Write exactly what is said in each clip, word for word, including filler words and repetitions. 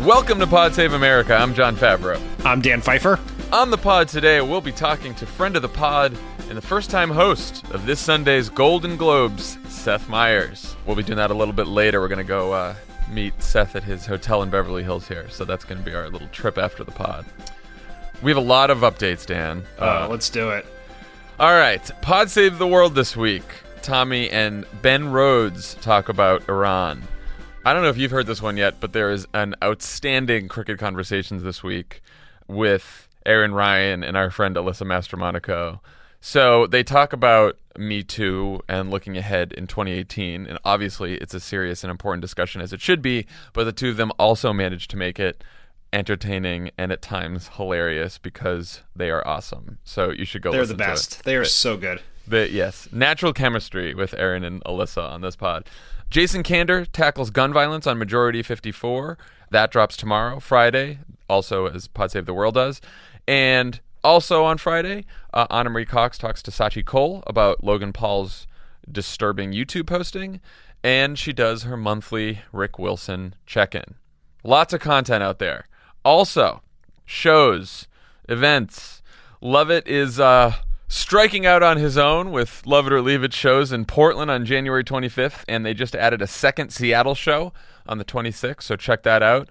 Welcome to Pod Save America. I'm John Favreau. I'm Dan Pfeiffer. On the pod today, we'll be talking to friend of the pod and the first-time host of this Sunday's Golden Globes, Seth Meyers. We'll be doing that a little bit later. We're going to go uh, meet Seth at his hotel in Beverly Hills here, so that's going to be our little trip after the pod. We have a lot of updates, Dan. Uh, uh, let's do it. All right. Pod Save the World this week. Tommy and Ben Rhodes talk about Iran. I don't know if you've heard this one yet, but there is an outstanding Cricket Conversations this week with Aaron Ryan and our friend Alyssa Mastromonaco. So they talk about Me Too and looking ahead in twenty eighteen, and obviously it's a serious and important discussion, as it should be, but the two of them also managed to make it entertaining and at times hilarious because they are awesome. So you should go They're listen the best. to it. They are so good. The, yes, natural chemistry with Aaron and Alyssa on this pod. Jason Kander tackles gun violence on Majority fifty-four. That drops tomorrow, Friday, also as Pod Save the World does. And also on Friday, uh, Anna Marie Cox talks to Sachi Cole about Logan Paul's disturbing YouTube posting. And she does her monthly Rick Wilson check-in. Lots of content out there. Also, shows, events. Lovett is uh, striking out on his own with Love It or Leave It shows in Portland on January twenty-fifth, and they just added a second Seattle show on the twenty-sixth, so check that out.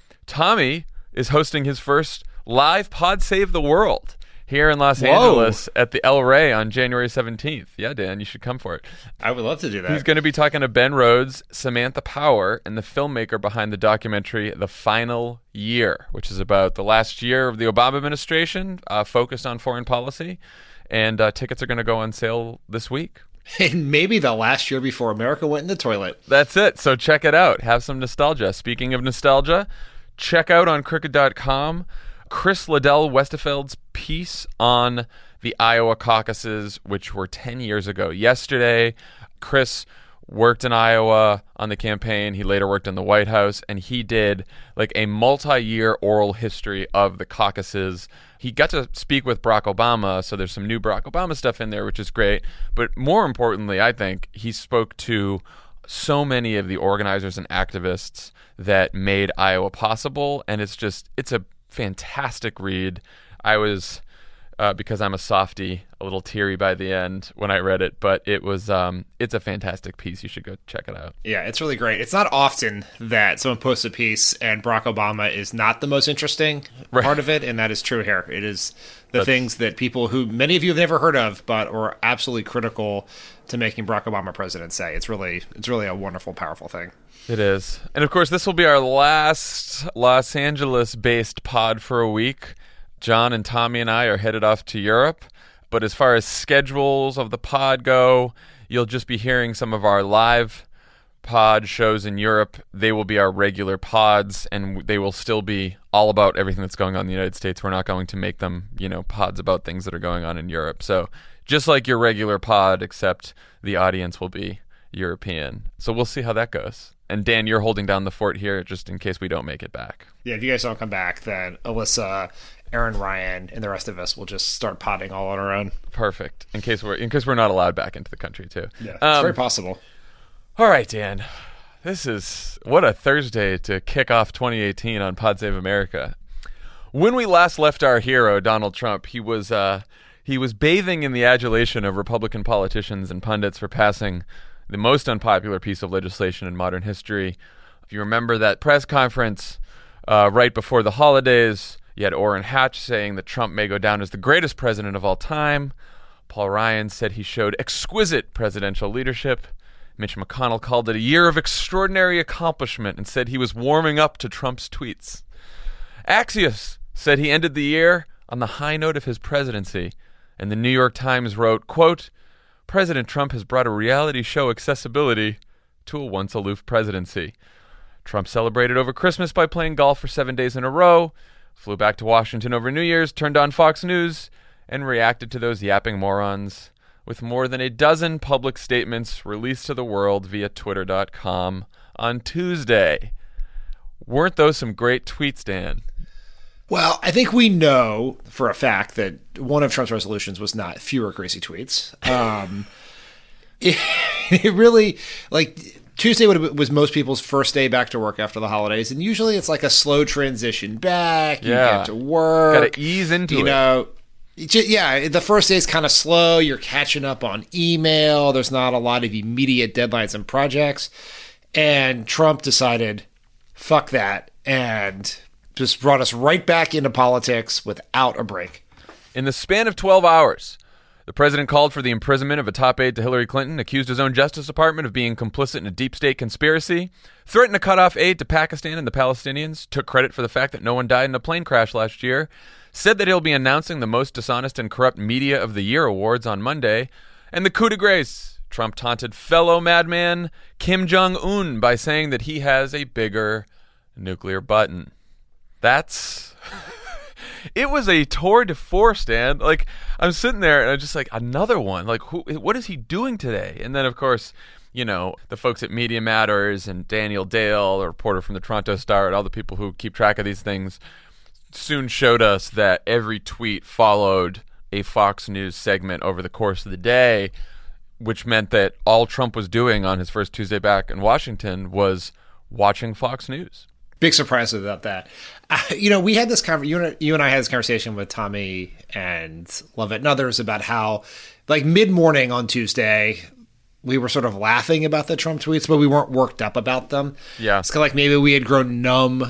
Tommy is hosting his first live Pod Save the World here in Los Whoa. Angeles at the El Rey on January seventeenth. Yeah, Dan, you should come for it. I would love to do that. He's going to be talking to Ben Rhodes, Samantha Power, and the filmmaker behind the documentary The Final Year, which is about the last year of the Obama administration, uh, focused on foreign policy. And uh, tickets are going to go on sale this week. And maybe the last year before America went in the toilet. That's it. So check it out. Have some nostalgia. Speaking of nostalgia, check out on crooked dot com Chris Liddell Westefeld's piece on the Iowa caucuses, which were ten years ago. Yesterday, Chris worked in Iowa on the campaign. He later worked in the White House, and he did like a multi-year oral history of the caucuses. He got to speak with Barack Obama, so there's some new Barack Obama stuff in there, which is great. But more importantly, I think, he spoke to so many of the organizers and activists that made Iowa possible, and it's just, it's a fantastic read. I was, uh, because I'm a softie, a little teary by the end when I read it, but it was, um, it's a fantastic piece. You should go check it out. Yeah, it's really great. It's not often that someone posts a piece and Barack Obama is not the most interesting Right. part of it, and that is true here. It is the That's- things that people who many of you have never heard of, but are absolutely critical to making Barack Obama president say. It's really, it's really a wonderful, powerful thing. It is. And of course, this will be our last Los Angeles-based pod for a week. John and Tommy and I are headed off to Europe. But as far as schedules of the pod go, you'll just be hearing some of our live pod shows in Europe. They will be our regular pods, and they will still be all about everything that's going on in the United States. We're not going to make them, you know, pods about things that are going on in Europe. So just like your regular pod, except the audience will be European. So we'll see how that goes. And Dan, you're holding down the fort here just in case we don't make it back. Yeah, if you guys don't come back, then Alyssa, Aaron Ryan, and the rest of us will just start potting all on our own. Perfect. In case we're in case we're not allowed back into the country too. Yeah, it's Um, very possible. All right, Dan. This is what a Thursday to kick off twenty eighteen on Pod Save America. When we last left our hero, Donald Trump, he was uh, he was bathing in the adulation of Republican politicians and pundits for passing the most unpopular piece of legislation in modern history. If you remember that press conference uh, right before the holidays, you had Orrin Hatch saying that Trump may go down as the greatest president of all time. Paul Ryan said he showed exquisite presidential leadership. Mitch McConnell called it a year of extraordinary accomplishment and said he was warming up to Trump's tweets. Axios said he ended the year on the high note of his presidency, and the New York Times wrote, quote, President Trump has brought a reality show accessibility to a once aloof presidency. Trump celebrated over Christmas by playing golf for seven days in a row, flew back to Washington over New Year's, turned on Fox News, and reacted to those yapping morons with more than a dozen public statements released to the world via twitter dot com on Tuesday. Weren't those some great tweets, Dan? Well, I think we know for a fact that one of Trump's resolutions was not fewer crazy tweets. Um, it, it really, like, Tuesday was most people's first day back to work after the holidays, and usually it's like a slow transition back. You Yeah. get to work. Got to ease into you it. know, yeah, the first day is kind of slow. You're catching up on email. There's not a lot of immediate deadlines and projects. And Trump decided, fuck that, and just brought us right back into politics without a break. In the span of twelve hours, the president called for the imprisonment of a top aide to Hillary Clinton, accused his own Justice Department of being complicit in a deep state conspiracy, threatened to cut off aid to Pakistan and the Palestinians, took credit for the fact that no one died in a plane crash last year, said that he'll be announcing the most dishonest and corrupt media of the year awards on Monday, and the coup de grace. Trump taunted fellow madman Kim Jong-un by saying that he has a bigger nuclear button. That's... It was a tour de force, Dan. Like, I'm sitting there and I'm just like, another one. Like, who? What is he doing today? And then, of course, you know, the folks at Media Matters and Daniel Dale, a reporter from the Toronto Star, and all the people who keep track of these things, soon showed us that every tweet followed a Fox News segment over the course of the day, which meant that all Trump was doing on his first Tuesday back in Washington was watching Fox News. Big surprise about that. Uh, you know, we had this conversation, you, and- you and I had this conversation with Tommy and Lovett and others about how, like, mid-morning on Tuesday, we were sort of laughing about the Trump tweets, but we weren't worked up about them. Yeah. It's kind of like maybe we had grown numb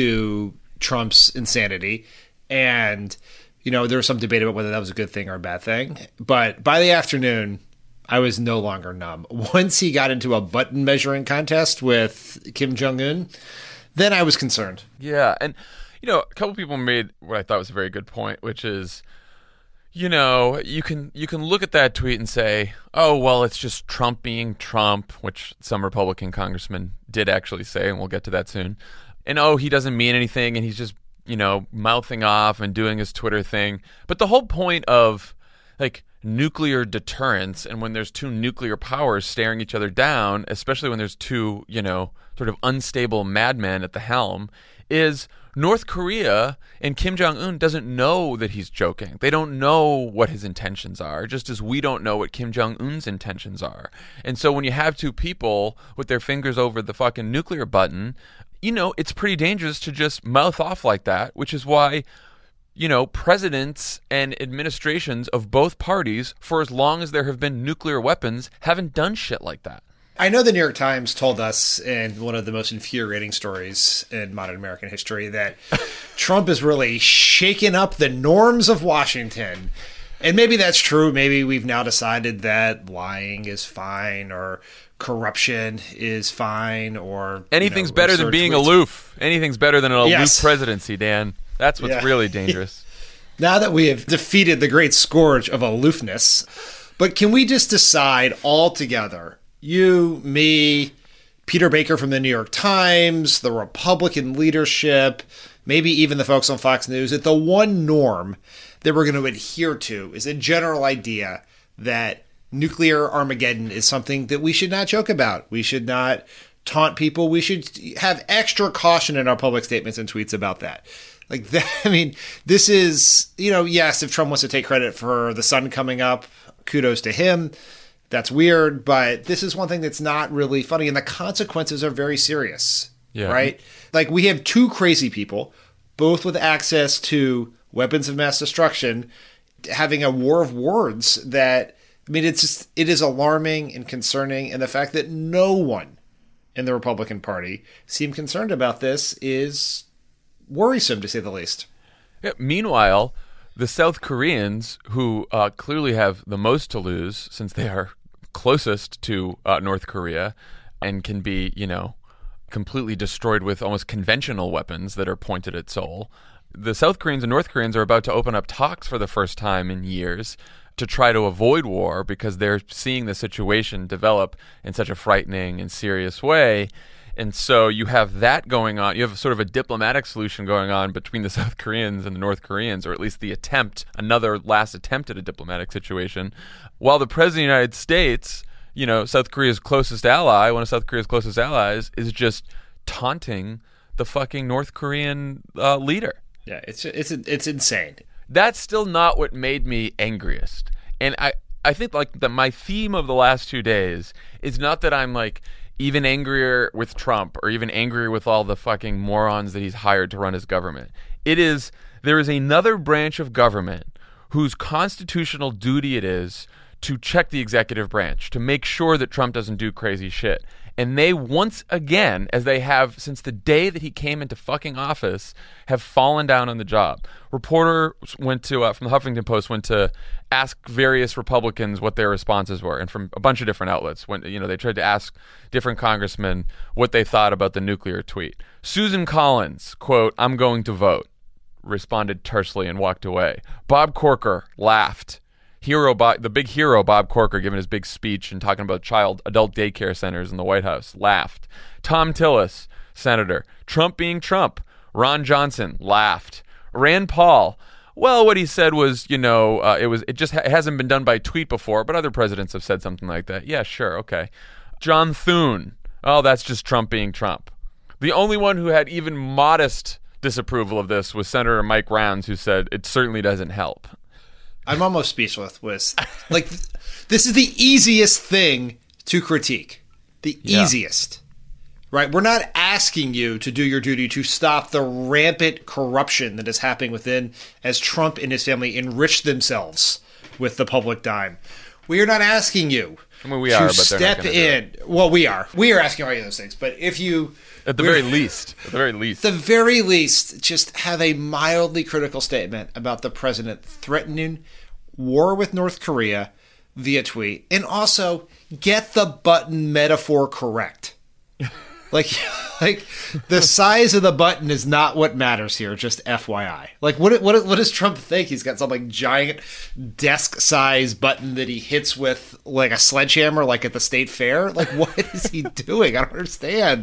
to Trump's insanity. And, you know, there was some debate about whether that was a good thing or a bad thing. But by the afternoon, I was no longer numb. Once he got into a button measuring contest with Kim Jong-un, then I was concerned. Yeah, and, you know, a couple people made what I thought was a very good point, which is, you know, you can you can look at that tweet and say, oh, well, it's just Trump being Trump, which some Republican congressman did actually say, and we'll get to that soon. And, oh, he doesn't mean anything, and he's just, you know, mouthing off and doing his Twitter thing. But the whole point of, like, nuclear deterrence, and when there's two nuclear powers staring each other down, especially when there's two, you know, sort of unstable madmen at the helm, is North Korea and Kim Jong-un doesn't know that he's joking. They don't know what his intentions are, just as we don't know what Kim Jong-un's intentions are. And so when you have two people with their fingers over the fucking nuclear button, you know, it's pretty dangerous to just mouth off like that, which is why, you know, presidents and administrations of both parties, for as long as there have been nuclear weapons, haven't done shit like that. I know the New York Times told us in one of the most infuriating stories in modern American history that Trump is really shaking up the norms of Washington. And maybe that's true. Maybe we've now decided that lying is fine, or corruption is fine, or anything's you know, better than being tweets. aloof. Anything's better than an aloof Yes. presidency, Dan. That's what's Yeah. really dangerous. Now that we have defeated the great scourge of aloofness, but can we just decide all together, you, me, Peter Baker from the New York Times, the Republican leadership, maybe even the folks on Fox News, that the one norm that we're going to adhere to is a general idea that nuclear Armageddon is something that we should not joke about. We should not taunt people. We should have extra caution in our public statements and tweets about that. Like that, I mean, this is, you know, yes, if Trump wants to take credit for the sun coming up, kudos to him. That's weird, but this is one thing that's not really funny, and the consequences are very serious, Yeah. right? Like, we have two crazy people, both with access to weapons of mass destruction, having a war of words that, I mean, it's just, it is alarming and concerning, and the fact that no one in the Republican Party seem concerned about this is worrisome, to say the least. Yeah, meanwhile, the South Koreans, who uh, clearly have the most to lose since they are closest to uh, North Korea and can be, you know, completely destroyed with almost conventional weapons that are pointed at Seoul. The South Koreans and North Koreans are about to open up talks for the first time in years to try to avoid war because they're seeing the situation develop in such a frightening and serious way. And so you have that going on. You have sort of a diplomatic solution going on between the South Koreans and the North Koreans, or at least the attempt, another last attempt at a diplomatic situation. While the President of the United States, you know, South Korea's closest ally, one of South Korea's closest allies, is just taunting the fucking North Korean uh, leader. Yeah, it's it's it's insane. That's still not what made me angriest. And I, I think like that my theme of the last two days is not that I'm like even angrier with Trump or even angrier with all the fucking morons that he's hired to run his government. It is, there is another branch of government whose constitutional duty it is to check the executive branch, to make sure that Trump doesn't do crazy shit. And they once again, as they have since the day that he came into fucking office, have fallen down on the job. Reporter went to, uh, from the Huffington Post, went to ask various Republicans what their responses were, and from a bunch of different outlets. When, you know, they tried to ask different congressmen what they thought about the nuclear tweet. Susan Collins, quote, "I'm going to vote," responded tersely and walked away. Bob Corker laughed. Hero, Bob, the big hero, Bob Corker, giving his big speech and talking about child adult daycare centers in the White House, laughed. Tom Tillis, senator, Trump being Trump. Ron Johnson laughed. Rand Paul, well, what he said was, you know, uh, it was it just ha- it hasn't been done by tweet before, but other presidents have said something like that. Yeah, sure, okay. John Thune, oh, that's just Trump being Trump. The only one who had even modest disapproval of this was Senator Mike Rounds, who said it certainly doesn't help. I'm almost speechless with, like, this is the easiest thing to critique. The Yeah. easiest. Right? We're not asking you to do your duty to stop the rampant corruption that is happening within as Trump and his family enrich themselves with the public dime. We are not asking you I mean, we to are, but they're not step gonna do in. Well, we are. We are asking all of those things. But if you... At the we're- very least. At the very least. the very least, just have a mildly critical statement about the president threatening war with North Korea via tweet, and also get the button metaphor correct. Like, like the size of the button is not what matters here. Just F Y I. Like, what what what does Trump think? He's got some like giant desk size button that he hits with like a sledgehammer, like at the state fair. Like, what is he doing? I don't understand.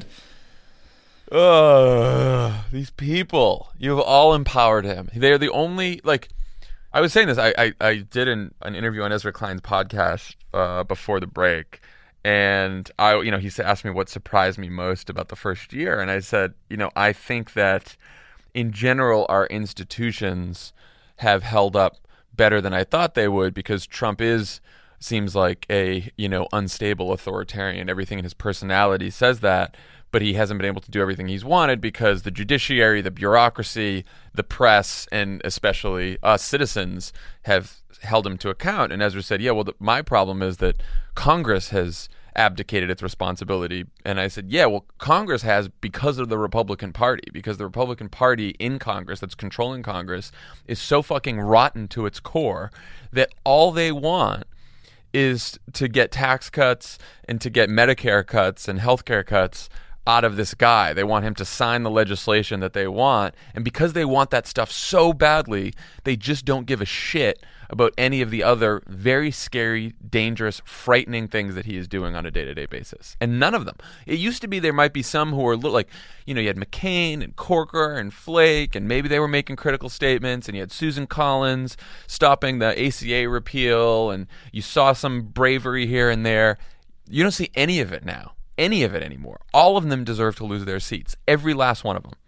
Ugh, these people. You have all empowered him. They're the only, like, I was saying this. I, I, I did an, an interview on Ezra Klein's podcast uh, before the break. And I, you know, he asked me what surprised me most about the first year. And I said, you know, I think that in general, our institutions have held up better than I thought they would, because Trump is, seems like a, you know, unstable authoritarian. Everything in his personality says that. But he hasn't been able to do everything he's wanted because the judiciary, the bureaucracy, the press, and especially us citizens have held him to account. And Ezra said, yeah, well, the, my problem is that Congress has abdicated its responsibility. And I said, yeah, well, Congress has because of the Republican Party, because the Republican Party in Congress that's controlling Congress is so fucking rotten to its core that all they want is to get tax cuts and to get Medicare cuts and healthcare cuts out of this guy. They want him to sign the legislation that they want. And because they want that stuff so badly, they just don't give a shit about any of the other very scary, dangerous, frightening things that he is doing on a day-to-day basis. And none of them. It used to be there might be some who were like, you know, you had McCain and Corker and Flake, and maybe they were making critical statements, and you had Susan Collins stopping the A C A repeal, and you saw some bravery here and there. You don't see any of it now. Any of it anymore. All of them deserve to lose their seats. Every last one of them.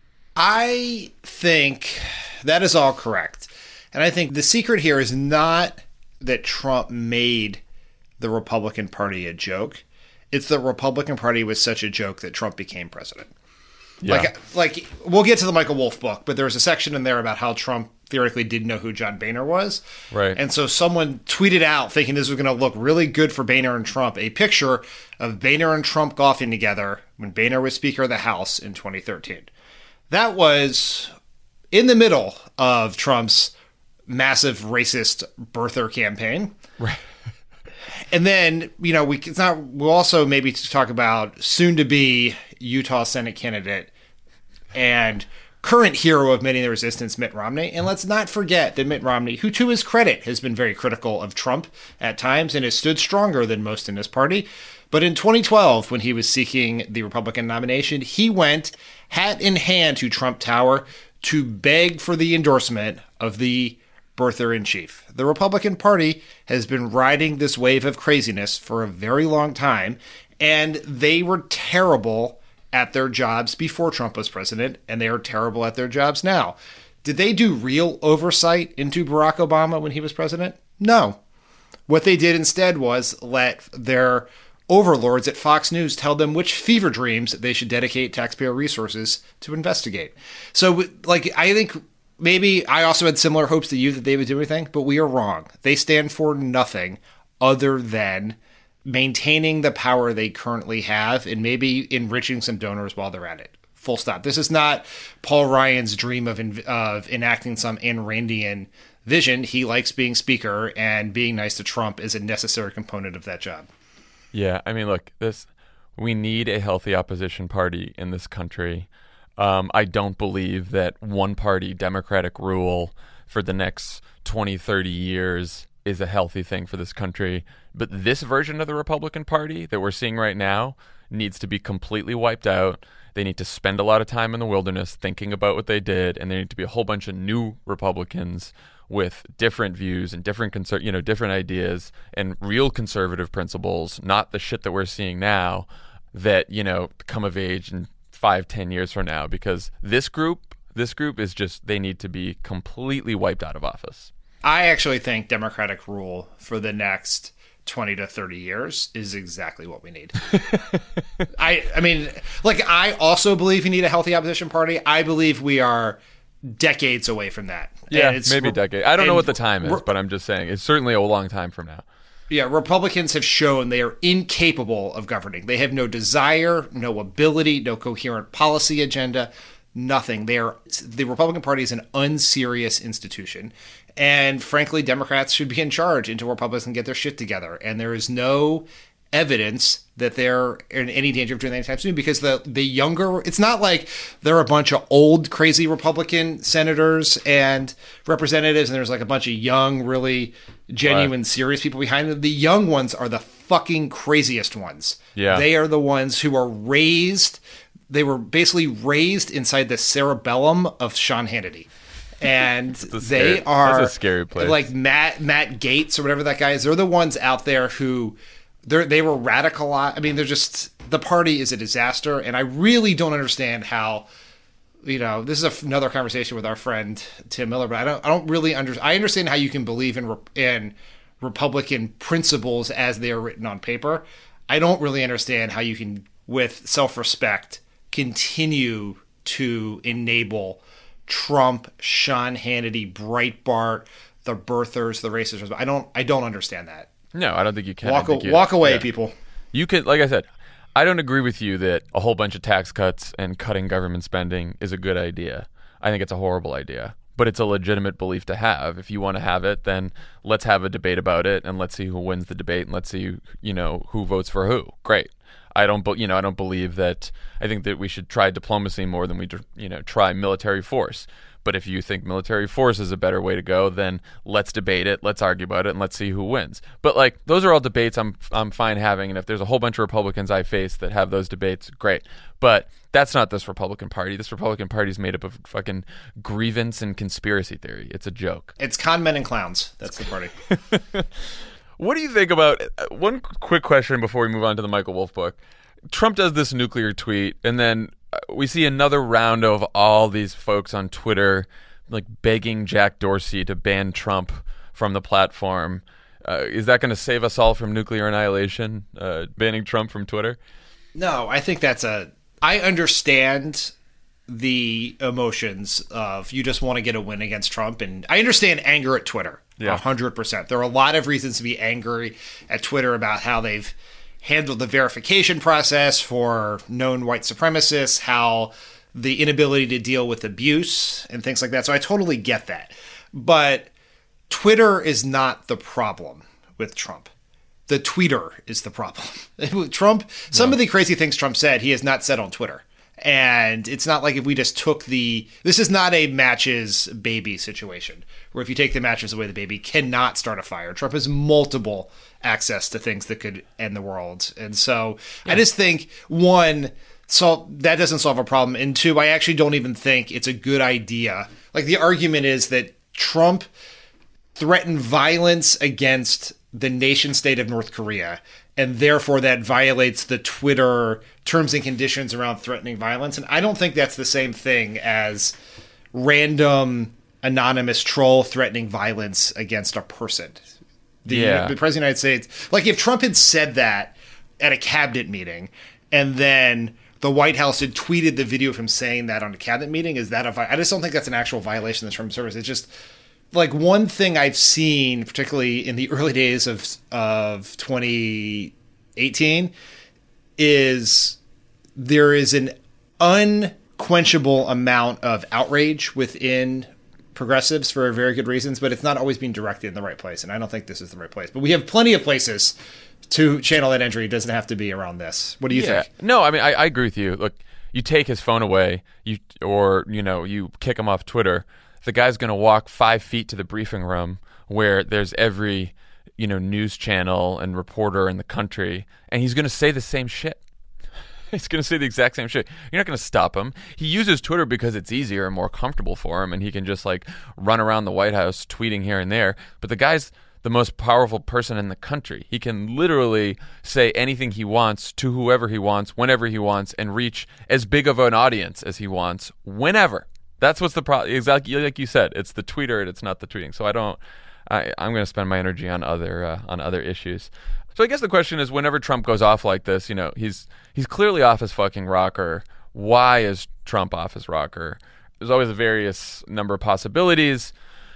I think that is all correct. And I think the secret here is not that Trump made the Republican Party a joke. It's the Republican Party was such a joke that Trump became president. Yeah. Like, like we'll get to the Michael Wolff book, but there was a section in there about how Trump theoretically didn't know who John Boehner was. Right. And so someone tweeted out, thinking this was going to look really good for Boehner and Trump, a picture of Boehner and Trump golfing together when Boehner was Speaker of the House in twenty thirteen. That was in the middle of Trump's massive racist birther campaign. Right. And then, you know, we it's not. We'll also maybe talk about soon-to-be Utah Senate candidate and current hero of many of the resistance, Mitt Romney. And let's not forget that Mitt Romney, who to his credit has been very critical of Trump at times and has stood stronger than most in his party. But in twenty twelve, when he was seeking the Republican nomination, he went hat in hand to Trump Tower to beg for the endorsement of the birther-in-chief. The Republican Party has been riding this wave of craziness for a very long time, and they were terrible at their jobs before Trump was president, and they are terrible at their jobs now. Did they do real oversight into Barack Obama when he was president? No. What they did instead was let their overlords at Fox News tell them which fever dreams they should dedicate taxpayer resources to investigate. So, like, I think maybe I also had similar hopes to you that they would do anything, but we are wrong. They stand for nothing other than maintaining the power they currently have and maybe enriching some donors while they're at it. Full stop. This is not Paul Ryan's dream of of enacting some Ayn Randian vision. He likes being speaker, and being nice to Trump is a necessary component of that job. Yeah, I mean, look, this we need a healthy opposition party in this country. Um, I don't believe that one-party Democratic rule for the next twenty, thirty years is a healthy thing for this country. But this version of the Republican Party that we're seeing right now needs to be completely wiped out. They need to spend a lot of time in the wilderness thinking about what they did, and there need to be a whole bunch of new Republicans with different views and different conser- you know, different ideas and real conservative principles, not the shit that we're seeing now that, you know, come of age in five, ten years from now. Because this group, this group is just, they need to be completely wiped out of office. I actually think Democratic rule for the next twenty to thirty years is exactly what we need. I I mean, like, I also believe you need a healthy opposition party. I believe we are decades away from that. Yeah, it's, maybe a decade. I don't know what the time is, but I'm just saying it's certainly a long time from now. Yeah, Republicans have shown they are incapable of governing. They have no desire, no ability, no coherent policy agenda, nothing. They are the Republican Party is an unserious institution. And frankly, Democrats should be in charge until Republicans can get their shit together. And there is no evidence that they're in any danger of doing that anytime soon, because the the younger, it's not like they're a bunch of old crazy Republican senators and representatives and there's like a bunch of young, really genuine, right, serious people behind them. The young ones are the fucking craziest ones. Yeah. They are the ones who are raised, they were basically raised inside the cerebellum of Sean Hannity. And they scary, are that's a scary place. Like Matt Matt Gaetz or whatever that guy is. They're the ones out there who they they were radicalized. I mean, they're just, the party is a disaster, and I really don't understand how. You know, this is a, another conversation with our friend Tim Miller, but I don't I don't really under I understand how you can believe in in Republican principles as they are written on paper. I don't really understand how you can, with self-respect, continue to enable Trump, Sean Hannity, Breitbart, the birthers, the racists. I don't. I don't understand that. No, I don't think you can. Walk, you, walk away, yeah. people. You could, like I said, I don't agree with you that a whole bunch of tax cuts and cutting government spending is a good idea. I think it's a horrible idea, but it's a legitimate belief to have. If you want to have it, then let's have a debate about it, and let's see who wins the debate, and let's see, you know, who votes for who. Great. I don't, you know, I don't believe that. I think that we should try diplomacy more than we, you know, try military force. But if you think military force is a better way to go, then let's debate it, let's argue about it, and let's see who wins. But like, those are all debates I'm I'm fine having, and if there's a whole bunch of Republicans I face that have those debates, great. But that's not this Republican Party. This Republican Party is made up of fucking grievance and conspiracy theory. It's a joke. It's con men and clowns. That's the party. What do you think about, one quick question before we move on to the Michael Wolff book. Trump does this nuclear tweet, and then we see another round of all these folks on Twitter like begging Jack Dorsey to ban Trump from the platform. Uh, is that going to save us all from nuclear annihilation, uh, banning Trump from Twitter? No, I think that's a... I understand the emotions of you just want to get a win against Trump, and I understand anger at Twitter. Yeah. one hundred percent. There are a lot of reasons to be angry at Twitter about how they've handled the verification process for known white supremacists, how the inability to deal with abuse and things like that. So I totally get that. But Twitter is not the problem with Trump. The tweeter is the problem. Trump, some no. of the crazy things Trump said, he has not said on Twitter. And it's not like if we just took the... This is not a matches baby situation, where if you take the matches away, the baby cannot start a fire. Trump has multiple access to things that could end the world. And so yeah. I just think, one, so that doesn't solve a problem. And two, I actually don't even think it's a good idea. Like, the argument is that Trump threatened violence against the nation state of North Korea, and therefore that violates the Twitter terms and conditions around threatening violence. And I don't think that's the same thing as random anonymous troll threatening violence against a person. The, yeah. the President of the United States, like if Trump had said that at a cabinet meeting, and then the White House had tweeted the video of him saying that on a cabinet meeting. Is that a vi- I just don't think that's an actual violation of the terms of service. It's just like one thing I've seen, particularly in the early days of of twenty eighteen, is there is an unquenchable amount of outrage within progressives for very good reasons, but it's not always being directed in the right place, and I don't think this is the right place. But we have plenty of places to channel that energy. It doesn't have to be around this. What do you yeah. think? No, I mean, I, I agree with you. Look, you take his phone away, you or, you know, you kick him off Twitter, the guy's going to walk five feet to the briefing room where there's every, you know, news channel and reporter in the country, and he's going to say the same shit. He's going to say the exact same shit. You're not going to stop him. He uses Twitter because it's easier and more comfortable for him, and he can just, like, run around the White House tweeting here and there. But the guy's the most powerful person in the country. He can literally say anything he wants to whoever he wants, whenever he wants, and reach as big of an audience as he wants, whenever. That's what's the problem. Exactly like you said. It's the tweeter, and it's not the tweeting. So I don't. I, I'm going to spend my energy on other uh, on other issues. So I guess the question is, whenever Trump goes off like this, you know, he's he's clearly off his fucking rocker. Why is Trump off his rocker? There's always a various number of possibilities.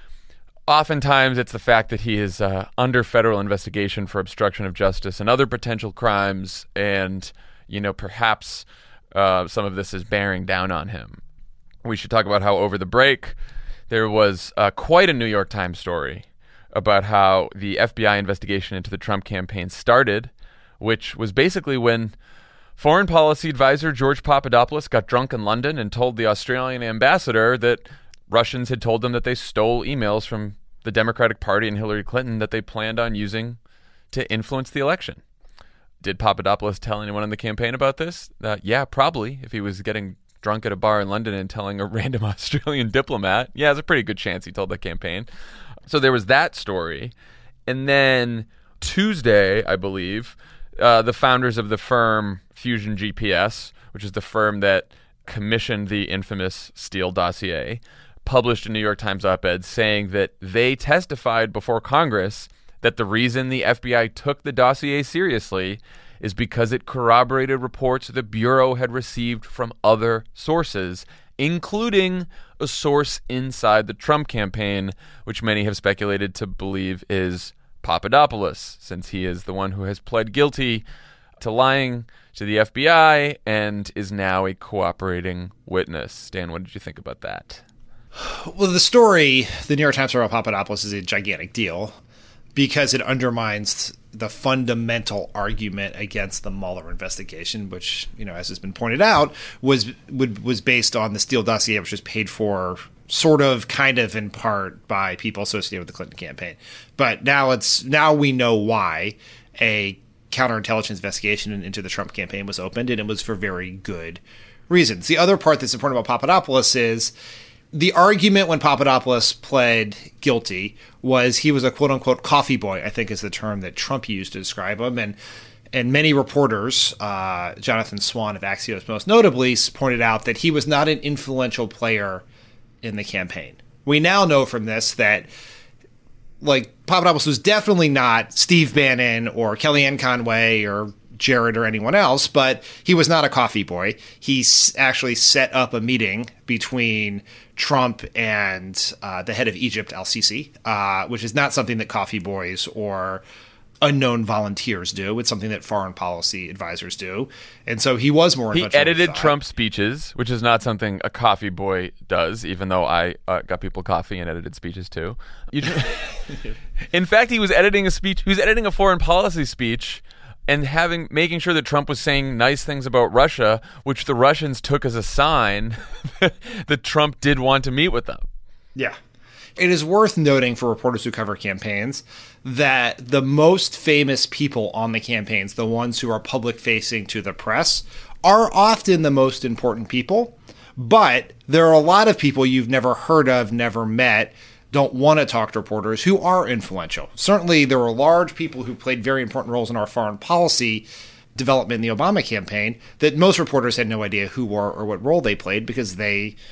Oftentimes, it's the fact that he is uh, under federal investigation for obstruction of justice and other potential crimes, and, you know, perhaps uh, some of this is bearing down on him. We should talk about how over the break there was uh, quite a New York Times story about how the F B I investigation into the Trump campaign started, which was basically when Foreign Policy Advisor George Papadopoulos got drunk in London and told the Australian ambassador that Russians had told them that they stole emails from the Democratic Party and Hillary Clinton that they planned on using to influence the election. Did Papadopoulos tell anyone in the campaign about this? Uh, yeah, probably. If he was getting drunk at a bar in London and telling a random Australian diplomat, yeah, there's a pretty good chance he told the campaign. So there was that story. And then Tuesday, I believe, uh, the founders of the firm Fusion G P S, which is the firm that commissioned the infamous Steele dossier, published a New York Times op-ed saying that they testified before Congress that the reason the F B I took the dossier seriously is because it corroborated reports the Bureau had received from other sources, including a source inside the Trump campaign, which many have speculated to believe is Papadopoulos, since he is the one who has pled guilty to lying to the F B I and is now a cooperating witness. Dan, what did you think about that? Well, the story, the New York Times about Papadopoulos, is a gigantic deal because it undermines the fundamental argument against the Mueller investigation, which, you know, as has been pointed out, was would, was based on the Steele dossier, which was paid for sort of, kind of, in part by people associated with the Clinton campaign. But now it's now we know why a counterintelligence investigation into the Trump campaign was opened, and it was for very good reasons. The other part that's important about Papadopoulos is the argument when Papadopoulos pled guilty was he was a quote-unquote coffee boy, I think is the term that Trump used to describe him. And and many reporters, uh, Jonathan Swan of Axios most notably, pointed out that he was not an influential player in the campaign. We now know from this that, like, Papadopoulos was definitely not Steve Bannon or Kellyanne Conway or Jared or anyone else, but he was not a coffee boy. He s- actually set up a meeting between Trump and uh, the head of Egypt, al-Sisi, uh, which is not something that coffee boys or unknown volunteers do. It's something that foreign policy advisors do. And so he was more He edited Trump's speeches, which is not something a coffee boy does, even though I uh, got people coffee and edited speeches too. You just, in fact, he was editing a speech. He was editing a foreign policy speech and having making sure that Trump was saying nice things about Russia, which the Russians took as a sign that Trump did want to meet with them. Yeah. It is worth noting for reporters who cover campaigns that the most famous people on the campaigns, the ones who are public facing to the press, are often the most important people. But there are a lot of people you've never heard of, never met, don't want to talk to reporters who are influential. Certainly, there were large people who played very important roles in our foreign policy development in the Obama campaign that most reporters had no idea who were or what role they played because they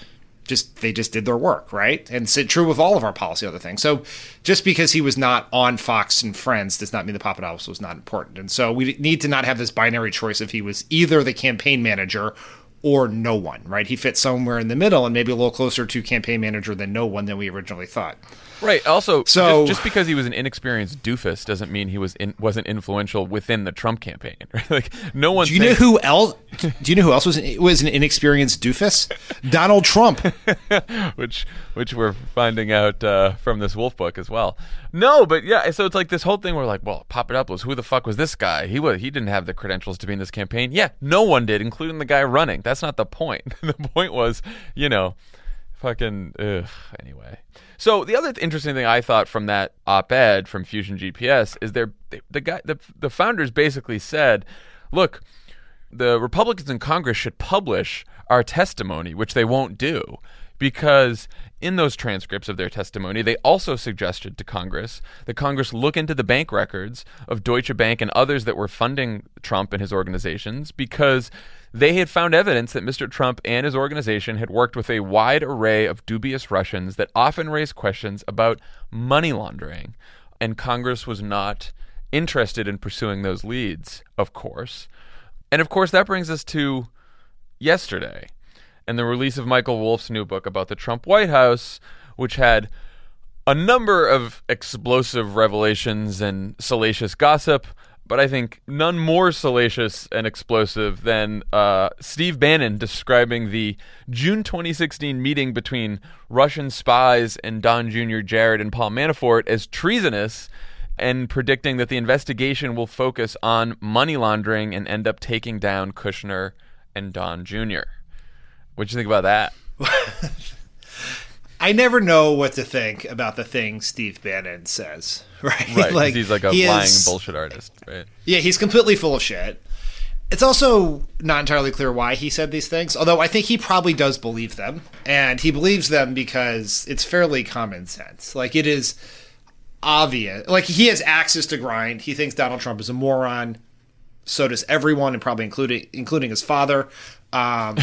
just they just did their work, right? And it's true with all of our policy other things. So just because he was not on Fox and Friends does not mean that Papadopoulos was not important. And so we need to not have this binary choice if he was either the campaign manager or no one, right? He fits somewhere in the middle and maybe a little closer to campaign manager than no one than we originally thought. Right. Also, so, just, just because he was an inexperienced doofus doesn't mean he was in, wasn't influential within the Trump campaign. Right? Like no one. Do you thinks... know who else? Do you know who else was was an inexperienced doofus? Donald Trump, which which we're finding out uh, from this Wolf book as well. No, but yeah. So it's like this whole thing. We're like, well, Papadopoulos, who the fuck was this guy? He was he didn't have the credentials to be in this campaign. Yeah, no one did, including the guy running. That's not the point. The point was, you know, fucking ugh, anyway. So the other interesting thing I thought from that op-ed from Fusion G P S is they're, they, the guy, the, the founders basically said, look, the Republicans in Congress should publish our testimony, which they won't do, because in those transcripts of their testimony, they also suggested to Congress that Congress look into the bank records of Deutsche Bank and others that were funding Trump and his organizations, because they had found evidence that Mister Trump and his organization had worked with a wide array of dubious Russians that often raised questions about money laundering. And Congress was not interested in pursuing those leads, of course. And of course, that brings us to yesterday and the release of Michael Wolff's new book about the Trump White House, which had a number of explosive revelations and salacious gossip, but I think none more salacious and explosive than uh, Steve Bannon describing the June twenty sixteen meeting between Russian spies and Don Junior Jared and Paul Manafort as treasonous, and predicting that the investigation will focus on money laundering and end up taking down Kushner and Don Junior What do you think about that? I never know what to think about the things Steve Bannon says, right? Right, like, he's like a he lying is, bullshit artist, right? Yeah, he's completely full of shit. It's also not entirely clear why he said these things, although I think he probably does believe them, and he believes them because it's fairly common sense. Like, it is obvious. Like, he has axes to grind. He thinks Donald Trump is a moron. So does everyone, and probably including including his father. Um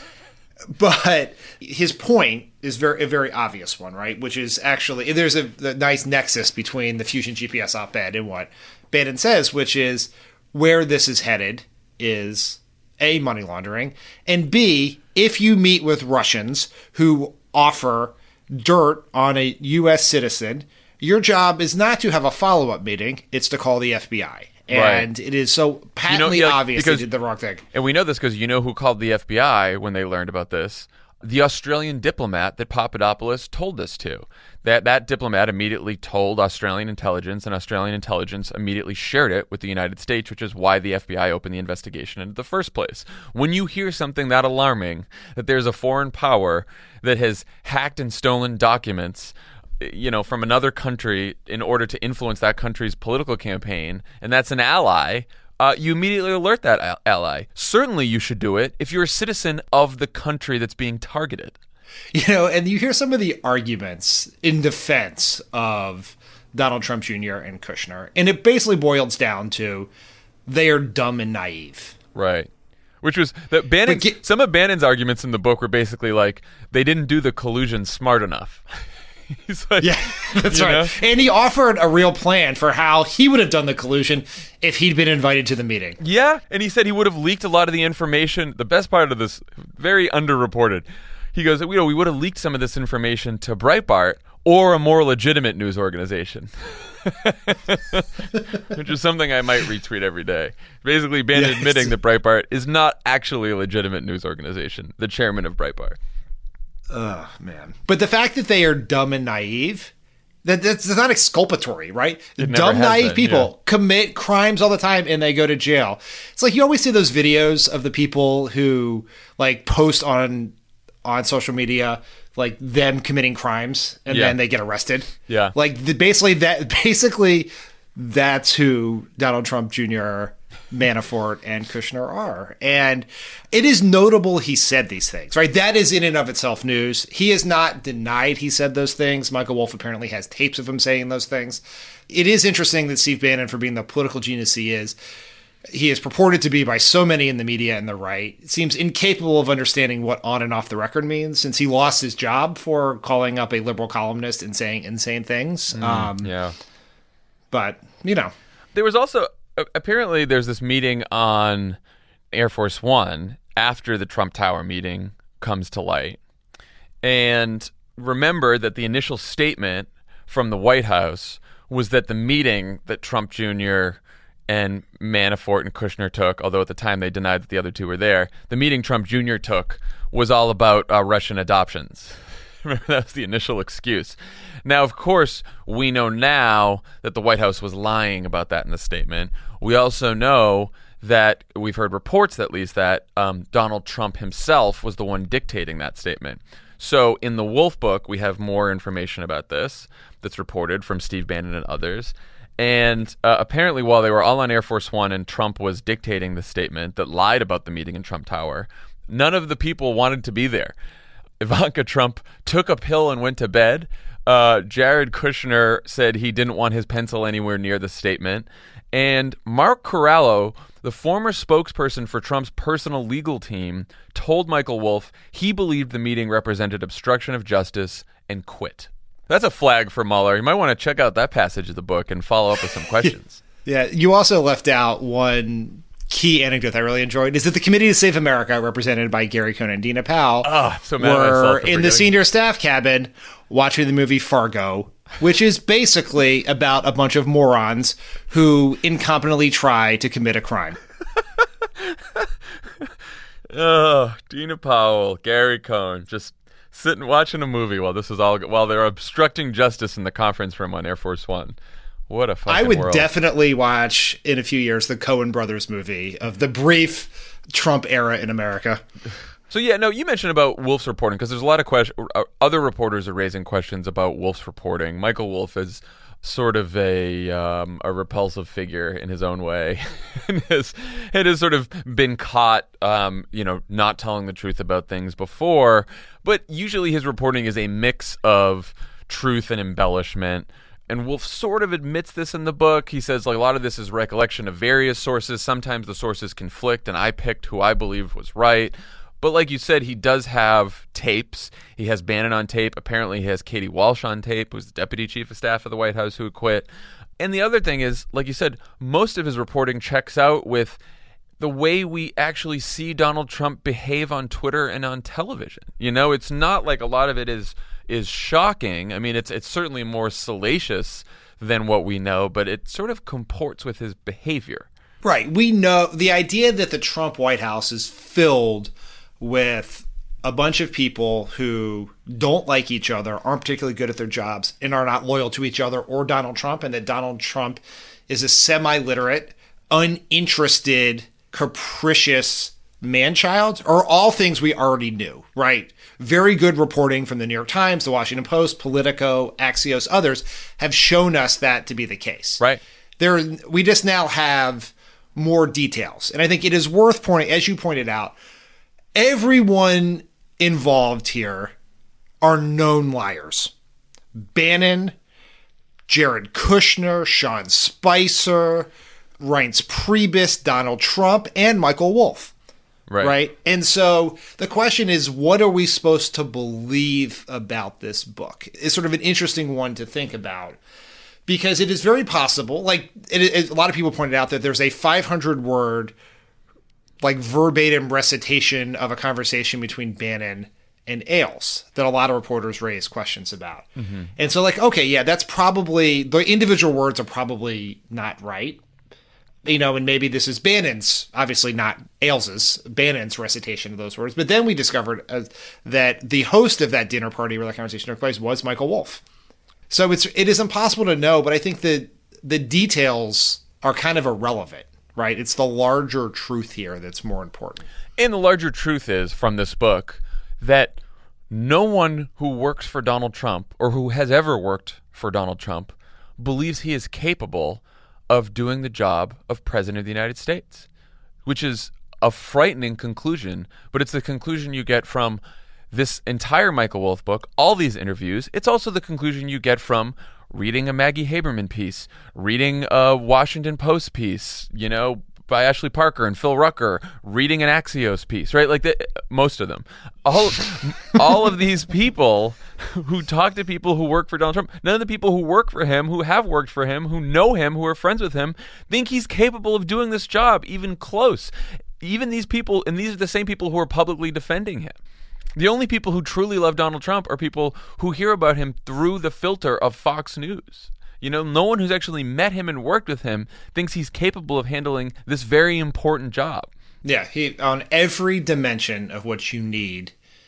But his point is very a very obvious one, right? Which is actually, there's a, a nice nexus between the Fusion G P S op-ed and what Bannon says, which is where this is headed is A, money laundering, and B, if you meet with Russians who offer dirt on a U S citizen, your job is not to have a follow-up meeting, it's to call the F B I. And right. It is so patently you know, yeah, obvious because, they did the wrong thing. And we know this because you know who called the F B I when they learned about this? The Australian diplomat that Papadopoulos told this to. That that diplomat immediately told Australian intelligence, and Australian intelligence immediately shared it with the United States, which is why the F B I opened the investigation in the first place. When you hear something that alarming, that there's a foreign power that has hacked and stolen documents, you know, from another country in order to influence that country's political campaign, and that's an ally, uh, you immediately alert that al- ally. Certainly you should do it if you're a citizen of the country that's being targeted. You know, and you hear some of the arguments in defense of Donald Trump Junior and Kushner, and it basically boils down to they are dumb and naive. Right. Which was that Bannon. Get, some of Bannon's arguments in the book were basically like they didn't do the collusion smart enough. He's like, yeah, that's right. Know? And he offered a real plan for how he would have done the collusion if he'd been invited to the meeting. Yeah, and he said he would have leaked a lot of the information. The best part of this, very underreported, he goes, you know, we would have leaked some of this information to Breitbart or a more legitimate news organization. Which is something I might retweet every day. Basically, Bannon yes. admitting that Breitbart is not actually a legitimate news organization, the chairman of Breitbart. Oh, man. But the fact that they are dumb and naive, that that's not exculpatory, right? Dumb, naive been, people yeah. commit crimes all the time and they go to jail. It's like you always see those videos of the people who like post on on social media like them committing crimes and yeah. then they get arrested. Yeah. Like the, basically that basically that's who Donald Trump Junior, Manafort, and Kushner are. And it is notable he said these things, right? That is in and of itself news. He has not denied he said those things. Michael Wolff apparently has tapes of him saying those things. It is interesting that Steve Bannon, for being the political genius he is, He is purported to be by so many in the media and the right. Seems incapable of understanding what on and off the record means, since he lost his job for calling up a liberal columnist and saying insane things. Mm, um, yeah. But, you know. There was also, apparently there's this meeting on Air Force One after the Trump Tower meeting comes to light. And remember that the initial statement from the White House was that the meeting that Trump Junior and Manafort and Kushner took, although at the time they denied that the other two were there, the meeting Trump Junior took was all about uh, Russian adoptions. Remember, that was the initial excuse. Now, of course, we know now that the White House was lying about that in the statement. We also know that we've heard reports, at least, that um, Donald Trump himself was the one dictating that statement. So in the Wolf book, we have more information about this that's reported from Steve Bannon and others. And uh, apparently, while they were all on Air Force One and Trump was dictating the statement that lied about the meeting in Trump Tower, none of the people wanted to be there. Ivanka Trump took a pill and went to bed. Uh, Jared Kushner said he didn't want his pencil anywhere near the statement. And Mark Corallo, the former spokesperson for Trump's personal legal team, told Michael Wolff he believed the meeting represented obstruction of justice and quit. That's a flag for Mueller. You might want to check out that passage of the book and follow up with some questions. Yeah, you also left out one key anecdote I really enjoyed, is that the Committee to Save America, represented by Gary Cohn and Dina Powell, oh, so mad were in the senior staff cabin watching the movie Fargo, which is basically about a bunch of morons who incompetently try to commit a crime. Oh, Dina Powell, Gary Cohn, just sitting watching a movie while this is all while they're obstructing justice in the conference room on Air Force One. What a fucking I would world. definitely watch in a few years the Coen Brothers movie of the brief Trump era in America. So yeah, no, you mentioned about Wolff's reporting because there's a lot of questions. Other reporters are raising questions about Wolff's reporting. Michael Wolff is sort of a um, a repulsive figure in his own way, and has it has sort of been caught, um, you know, not telling the truth about things before. But usually his reporting is a mix of truth and embellishment. And Wolff sort of admits this in the book. He says like a lot of this is recollection of various sources. Sometimes the sources conflict, and I picked who I believe was right. But like you said, he does have tapes. He has Bannon on tape. Apparently he has Katie Walsh on tape, who's the deputy chief of staff of the White House who quit. And the other thing is, like you said, most of his reporting checks out with the way we actually see Donald Trump behave on Twitter and on television. You know, it's not like a lot of it is is shocking. I mean, it's it's certainly more salacious than what we know, but it sort of comports with his behavior. Right. We know the idea that the Trump White House is filled with a bunch of people who don't like each other, aren't particularly good at their jobs, and are not loyal to each other or Donald Trump, and that Donald Trump is a semi-literate, uninterested, capricious man-child, are all things we already knew, right? Very good reporting from the New York Times, the Washington Post, Politico, Axios, others have shown us that to be the case. Right. There, we just now have more details. And I think it is worth pointing, as you pointed out, everyone involved here are known liars. Bannon, Jared Kushner, Sean Spicer, Reince Priebus, Donald Trump, and Michael Wolff. Right. Right. And so the question is, what are we supposed to believe about this book? It's sort of an interesting one to think about, because it is very possible, like it, it, a lot of people pointed out, that there's a five hundred word, like verbatim recitation of a conversation between Bannon and Ailes that a lot of reporters raise questions about. Mm-hmm. And so like, okay, yeah, that's probably, the individual words are probably not right. You know, and maybe this is Bannon's, obviously not Ailes's, Bannon's recitation of those words. But then we discovered uh, that the host of that dinner party where that conversation took place was Michael Wolff. So it's it is impossible to know, but I think that the details are kind of irrelevant, right? It's the larger truth here that's more important. And the larger truth is, from this book, that no one who works for Donald Trump, or who has ever worked for Donald Trump, believes he is capable of doing the job of President of the United States, which is a frightening conclusion, but it's the conclusion you get from this entire Michael Wolff book, all these interviews. It's also the conclusion you get from reading a Maggie Haberman piece, reading a Washington Post piece, you know, by Ashley Parker and Phil Rucker reading an Axios piece, right? Like the, most of them. All, all of these people who talk to people who work for Donald Trump, none of the people who work for him, who have worked for him, who know him, who are friends with him, think he's capable of doing this job, even close. Even these people, and these are the same people who are publicly defending him. The only people who truly love Donald Trump are people who hear about him through the filter of Fox News. You know, no one who's actually met him and worked with him thinks he's capable of handling this very important job. Yeah, he on every dimension of what you need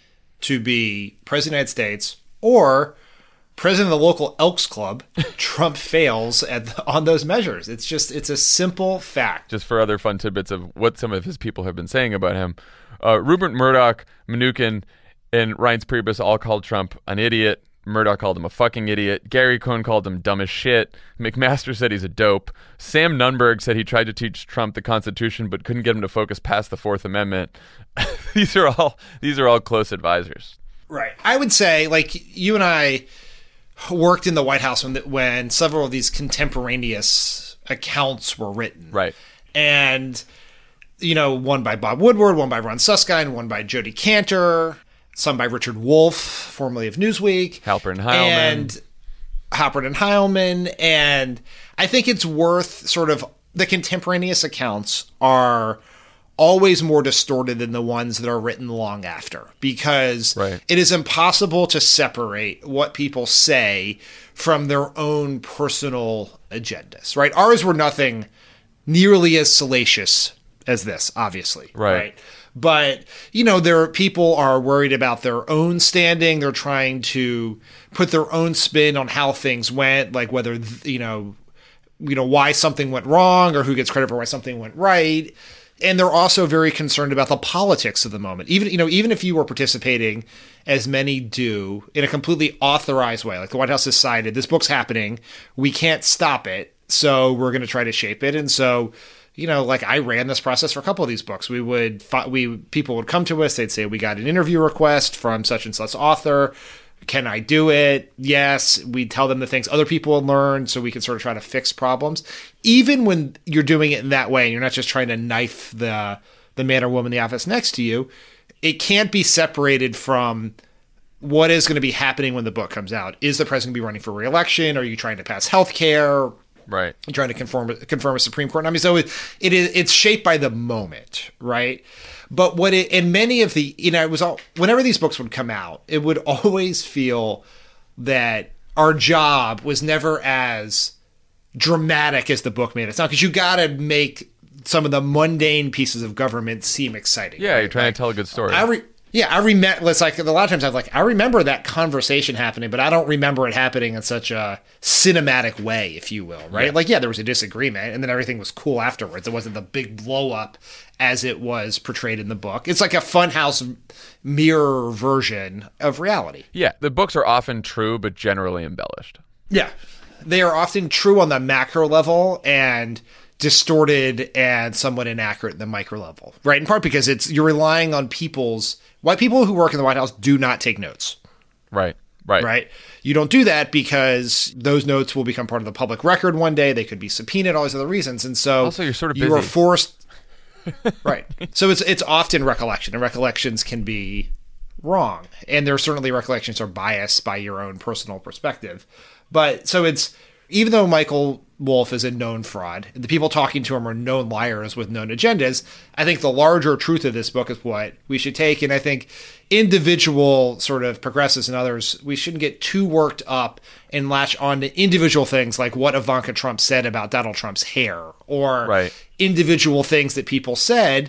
to be president of the United States or president of the local Elks Club, Trump fails at the, on those measures. It's just, it's a simple fact. Just for other fun tidbits of what some of his people have been saying about him, uh, Rupert Murdoch, Mnuchin, and Reince Priebus all called Trump an idiot. Murdoch called him a fucking idiot. Gary Cohn called him dumb as shit. McMaster said he's a dope. Sam Nunberg said he tried to teach Trump the Constitution but couldn't get him to focus past the Fourth Amendment. these are all these are all close advisors. Right. I would say, like, you and I worked in the White House when, the, when several of these contemporaneous accounts were written. Right. And, you know, one by Bob Woodward, one by Ron Suskind, one by Jody Cantor, some by Richard Wolff, formerly of Newsweek. Halpern Heilman. And Halpern and Heilman. And I think it's worth sort of, the contemporaneous accounts are always more distorted than the ones that are written long after, because right. it is impossible to separate what people say from their own personal agendas, right? Ours were nothing nearly as salacious as this, obviously. Right. right? But, you know, there people are worried about their own standing. They're trying to put their own spin on how things went, like whether, you know, you know, why something went wrong or who gets credit for why something went right. And they're also very concerned about the politics of the moment. Even, you know, even if you were participating, as many do, in a completely authorized way, like the White House decided this book's happening, we can't stop it, so we're going to try to shape it. And so, you know, like I ran this process for a couple of these books. We would, we people would come to us. They'd say, we got an interview request from such and such author. Can I do it? Yes. We'd tell them the things other people would learn so we could sort of try to fix problems. Even when you're doing it in that way and you're not just trying to knife the the man or woman in the office next to you, it can't be separated from what is going to be happening when the book comes out. Is the president going to be running for re-election? Are you trying to pass health care? Right. You're trying to conform, confirm a Supreme Court. I mean, so it, it is, it's shaped by the moment, right? But what it, and many of the, you know, it was all, whenever these books would come out, it would always feel that our job was never as dramatic as the book made it sound, because you got to make some of the mundane pieces of government seem exciting. Yeah, right? you're trying like, to tell a good story. I re- yeah, I remember. It's like a lot of times I'm like, I remember that conversation happening, but I don't remember it happening in such a cinematic way, if you will, right? Yeah. Like, yeah, there was a disagreement, and then everything was cool afterwards. It wasn't the big blow up as it was portrayed in the book. It's like a funhouse mirror version of reality. Yeah, the books are often true, but generally embellished. Yeah, they are often true on the macro level and distorted and somewhat inaccurate at the micro level, right? In part because it's you're relying on people's white people who work in the White House do not take notes. Right. Right. Right. You don't do that because those notes will become part of the public record one day. They could be subpoenaed, all these other reasons. And so also, you're sort of you busy. are forced. Right. So it's it's often recollection, and recollections can be wrong. And there are certainly recollections are biased by your own personal perspective. But so it's, even though Michael Wolff is a known fraud, and the people talking to him are known liars with known agendas, I think the larger truth of this book is what we should take. And I think individual sort of progressives and others, we shouldn't get too worked up and latch on to individual things like what Ivanka Trump said about Donald Trump's hair, or right. individual things that people said,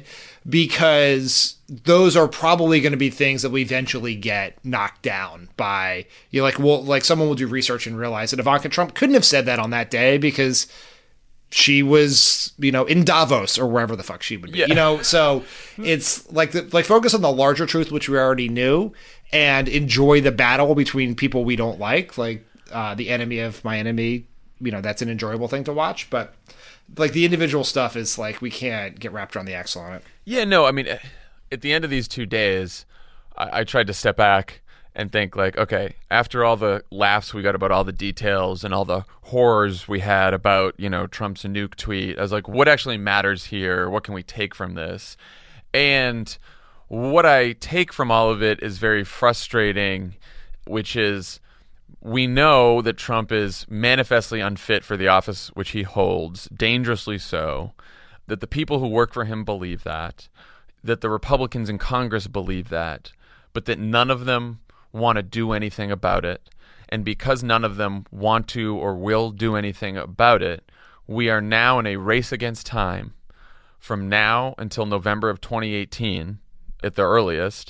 because those are probably going to be things that we eventually get knocked down by, you know, like, well, like someone will do research and realize that Ivanka Trump couldn't have said that on that day because she was, you know, in Davos or wherever the fuck she would be, yeah. you know? So it's like, the, like focus on the larger truth, which we already knew, and enjoy the battle between people we don't like, like uh, the enemy of my enemy. You know, that's an enjoyable thing to watch, but like the individual stuff is like, we can't get wrapped around the axle on it. Yeah, no, I mean, at the end of these two days, I, I tried to step back and think like, okay, after all the laughs we got about all the details and all the horrors we had about, you know, Trump's nuke tweet, I was like, what actually matters here? What can we take from this? And what I take from all of it is very frustrating, which is we know that Trump is manifestly unfit for the office which he holds, dangerously so, that the people who work for him believe that, that the Republicans in Congress believe that, but that none of them want to do anything about it. And because none of them want to or will do anything about it, we are now in a race against time from now until November of twenty eighteen at the earliest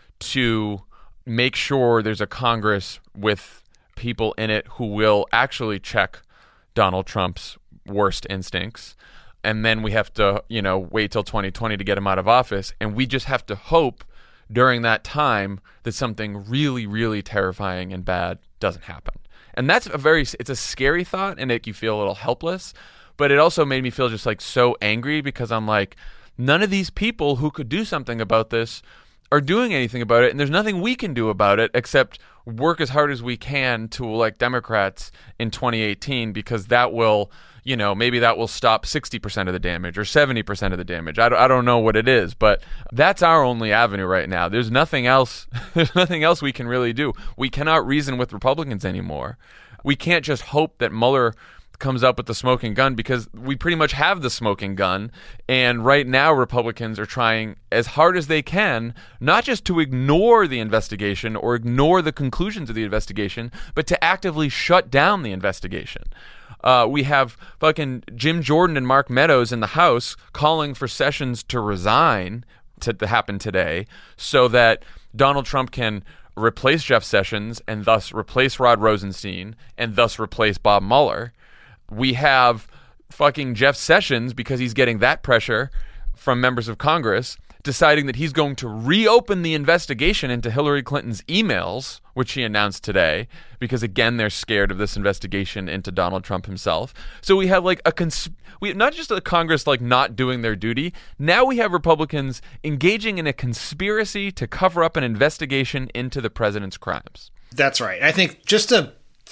to make sure there's a Congress with people in it who will actually check Donald Trump's worst instincts. And then we have to, you know, wait till twenty twenty to get him out of office. And we just have to hope during that time that something really, really terrifying and bad doesn't happen. And that's a very, it's a scary thought, and it, you feel a little helpless. But it also made me feel just like so angry because I'm like, none of these people who could do something about this are doing anything about it, and there's nothing we can do about it except work as hard as we can to elect Democrats in twenty eighteen, because that will, you know, maybe that will stop sixty percent of the damage or seventy percent of the damage. I don't, I don't know what it is, but that's our only avenue right now. There's nothing else. There's nothing else we can really do. We cannot reason with Republicans anymore. We can't just hope that Mueller comes up with the smoking gun, because we pretty much have the smoking gun. And right now Republicans are trying as hard as they can, not just to ignore the investigation or ignore the conclusions of the investigation, but to actively shut down the investigation. Uh, we have fucking Jim Jordan and Mark Meadows in the House calling for Sessions to resign to, to happen today so that Donald Trump can replace Jeff Sessions and thus replace Rod Rosenstein and thus replace Bob Mueller. We have fucking Jeff Sessions, because he's getting that pressure from members of Congress, deciding that he's going to reopen the investigation into Hillary Clinton's emails, which he announced today, because again they're scared of this investigation into Donald Trump himself. So we have like a cons- we have not just a Congress like not doing their duty. Now we have Republicans engaging in a conspiracy to cover up an investigation into the president's crimes. That's right. I think just to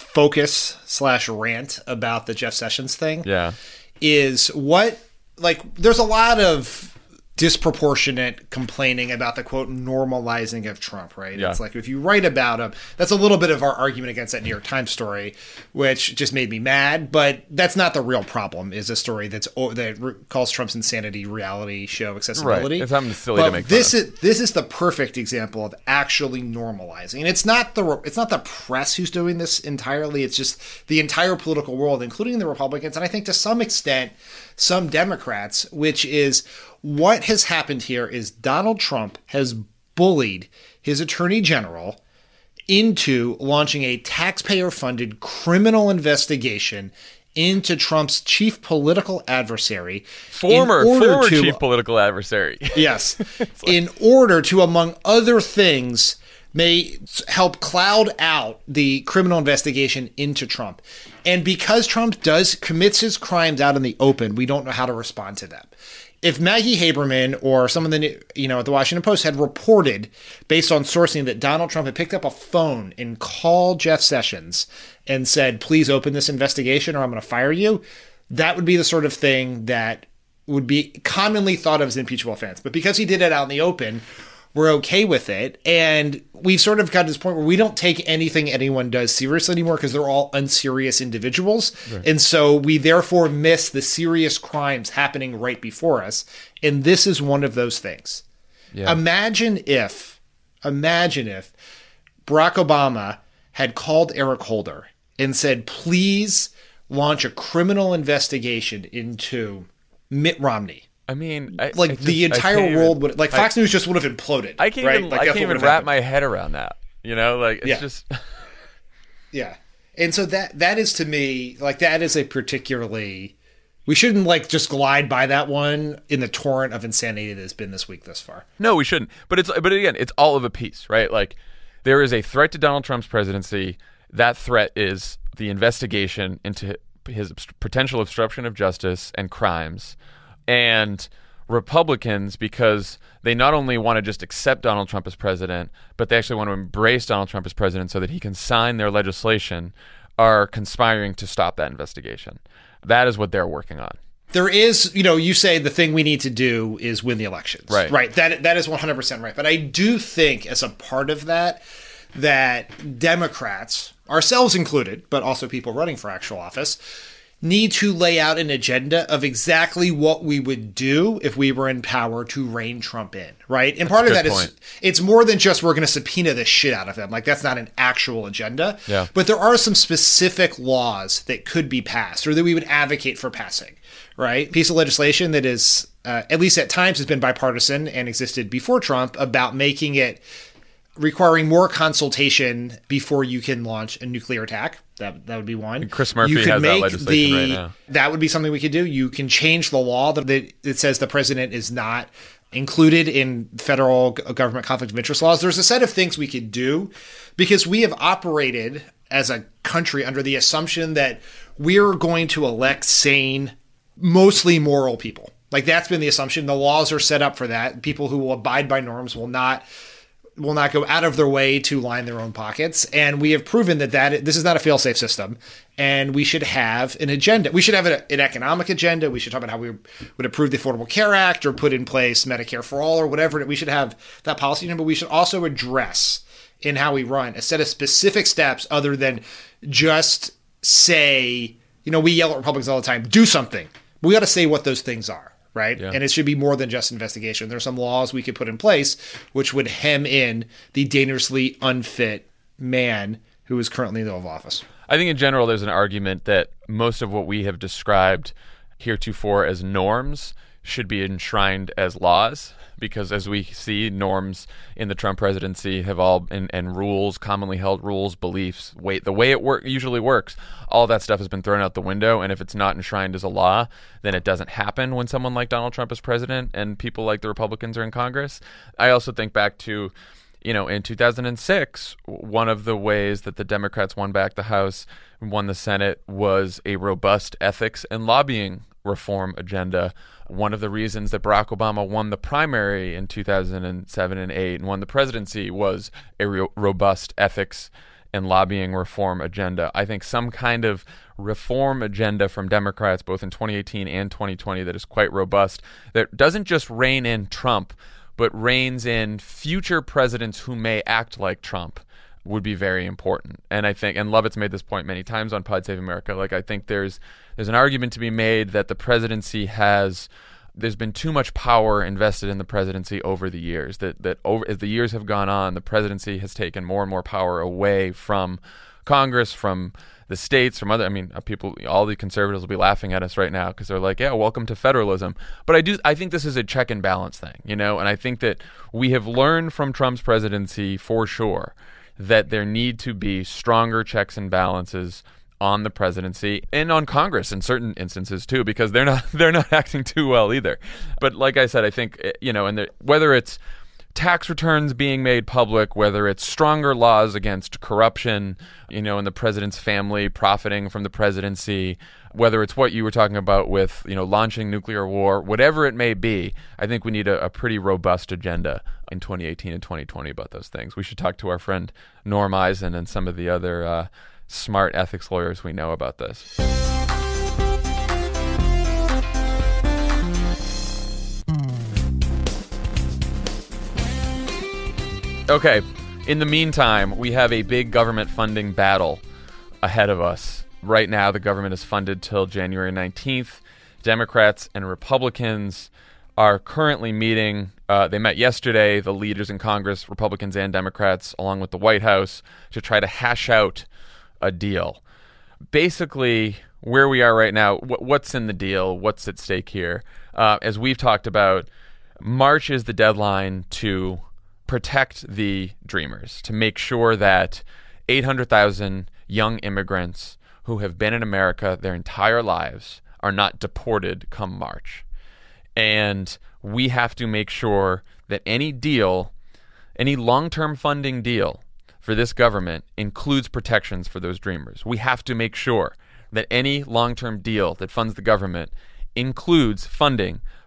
focus slash rant about the Jeff Sessions thing, yeah, is what, like, there's a lot of disproportionate complaining about the quote normalizing of Trump, right? Yeah. It's like if you write about him, that's a little bit of our argument against that New York Times story, which just made me mad. But that's not the real problem. Is a story that's that re- calls Trump's insanity reality show accessibility. Right. It's something silly but to make this fun of. is this is the perfect example of actually normalizing, and it's not the it's not the press who's doing this entirely. It's just the entire political world, including the Republicans, and I think to some extent some Democrats, which is what has happened here is Donald Trump has bullied his attorney general into launching a taxpayer-funded criminal investigation into Trump's chief political adversary. Former, former to, chief political adversary. Yes. like, in order to, among other things, may help cloud out the criminal investigation into Trump. And because Trump does commits his crimes out in the open, we don't know how to respond to them. If Maggie Haberman or someone the you know at the Washington Post had reported, based on sourcing, that Donald Trump had picked up a phone and called Jeff Sessions and said, "Please open this investigation, or I'm going to fire you," that would be the sort of thing that would be commonly thought of as impeachable offense. But because he did it out in the open, we're okay with it. And we've sort of got to this point where we don't take anything anyone does seriously anymore because they're all unserious individuals. Right. And so we therefore miss the serious crimes happening right before us. And this is one of those things. Yeah. Imagine if, imagine if Barack Obama had called Eric Holder and said, please launch a criminal investigation into Mitt Romney. I mean, I, like I just, the entire world would, like Fox I, News just would have imploded. I can't right? even, like I can't even wrap happened. my head around that. You know, like it's yeah. just, yeah. And so that that is to me, like that is a particularly, we shouldn't like just glide by that one in the torrent of insanity that has been this week thus far. No, we shouldn't. But it's, but again, it's all of a piece, right? Like there is a threat to Donald Trump's presidency. That threat is the investigation into his potential obstruction of justice and crimes. And Republicans, because they not only want to just accept Donald Trump as president, but they actually want to embrace Donald Trump as president so that he can sign their legislation, are conspiring to stop that investigation. That is what they're working on. There is, you know, you say the thing we need to do is win the elections. Right. Right. That that is one hundred percent right. But I do think as a part of that, that Democrats, ourselves included, but also people running for actual office, need to lay out an agenda of exactly what we would do if we were in power to rein Trump in, right? And part of that is, it's more than just we're going to subpoena the shit out of him. Like, that's not an actual agenda. Yeah. But there are some specific laws that could be passed or that we would advocate for passing, right? Piece of legislation that is, uh, at least at times, has been bipartisan and existed before Trump, about making it requiring more consultation before you can launch a nuclear attack. That that would be one. And Chris Murphy you could has make that legislation the, right now. That would be something we could do. You can change the law that, that it says the president is not included in federal government conflict of interest laws. There's a set of things we could do because we have operated as a country under the assumption that we're going to elect sane, mostly moral people. Like, that's been the assumption. The laws are set up for that. People who will abide by norms will not will not go out of their way to line their own pockets. And we have proven that, that this is not a fail-safe system. And we should have an agenda. We should have an, an economic agenda. We should talk about how we would approve the Affordable Care Act or put in place Medicare for all or whatever. We should have that policy, but we should also address in how we run a set of specific steps other than just say, you know, we yell at Republicans all the time, do something. We got to say what those things are. Right. Yeah. And it should be more than just investigation. There are some laws we could put in place which would hem in the dangerously unfit man who is currently in the Oval Office. I think in general, there's an argument that most of what we have described heretofore as norms should be enshrined as laws, because as we see, norms in the Trump presidency have all, and, and rules, commonly held rules, beliefs, way, the way it work, usually works, all that stuff has been thrown out the window. And if it's not enshrined as a law, then it doesn't happen when someone like Donald Trump is president and people like the Republicans are in Congress. I also think back to, you know, in two thousand six, one of the ways that the Democrats won back the House and won the Senate was a robust ethics and lobbying reform agenda. One of the reasons that Barack Obama won the primary in two thousand seven and eight and won the presidency was a re- robust ethics and lobbying reform agenda. I think some kind of reform agenda from Democrats, both in twenty eighteen and twenty twenty, that is quite robust, that doesn't just rein in Trump, but reins in future presidents who may act like Trump, would be very important. And I think, and Lovett's made this point many times on Pod Save America, like, I think there's there's an argument to be made that the presidency has, there's been too much power invested in the presidency over the years, that that over as the years have gone on, the presidency has taken more and more power away from Congress, from the states, from other, I mean, people, all the conservatives will be laughing at us right now because they're like, yeah, welcome to federalism. But I do, I think this is a check and balance thing, you know, and I think that we have learned from Trump's presidency for sure that there need to be stronger checks and balances on the presidency and on Congress in certain instances too, because they're not they're not acting too well either. But like I said, I think, you know, and whether it's tax returns being made public, whether it's stronger laws against corruption, you know, and the president's family profiting from the presidency, whether it's what you were talking about with, you know, launching nuclear war, whatever it may be, I think we need a, a pretty robust agenda in twenty eighteen and twenty twenty about those things. We should talk to our friend Norm Eisen and some of the other uh, smart ethics lawyers we know about this. Okay, in the meantime, we have a big government funding battle ahead of us. Right now, the government is funded till January nineteenth. Democrats and Republicans are currently meeting. Uh, they met yesterday, the leaders in Congress, Republicans and Democrats, along with the White House, to try to hash out a deal. Basically, where we are right now, wh- what's in the deal? What's at stake here? Uh, as we've talked about, March is the deadline to protect the Dreamers, to make sure that eight hundred thousand young immigrants who have been in America their entire lives are not deported come March. And we have to make sure that any deal, any long-term funding deal for this government includes protections for those Dreamers. We have to make sure that any long-term deal that funds the government includes funding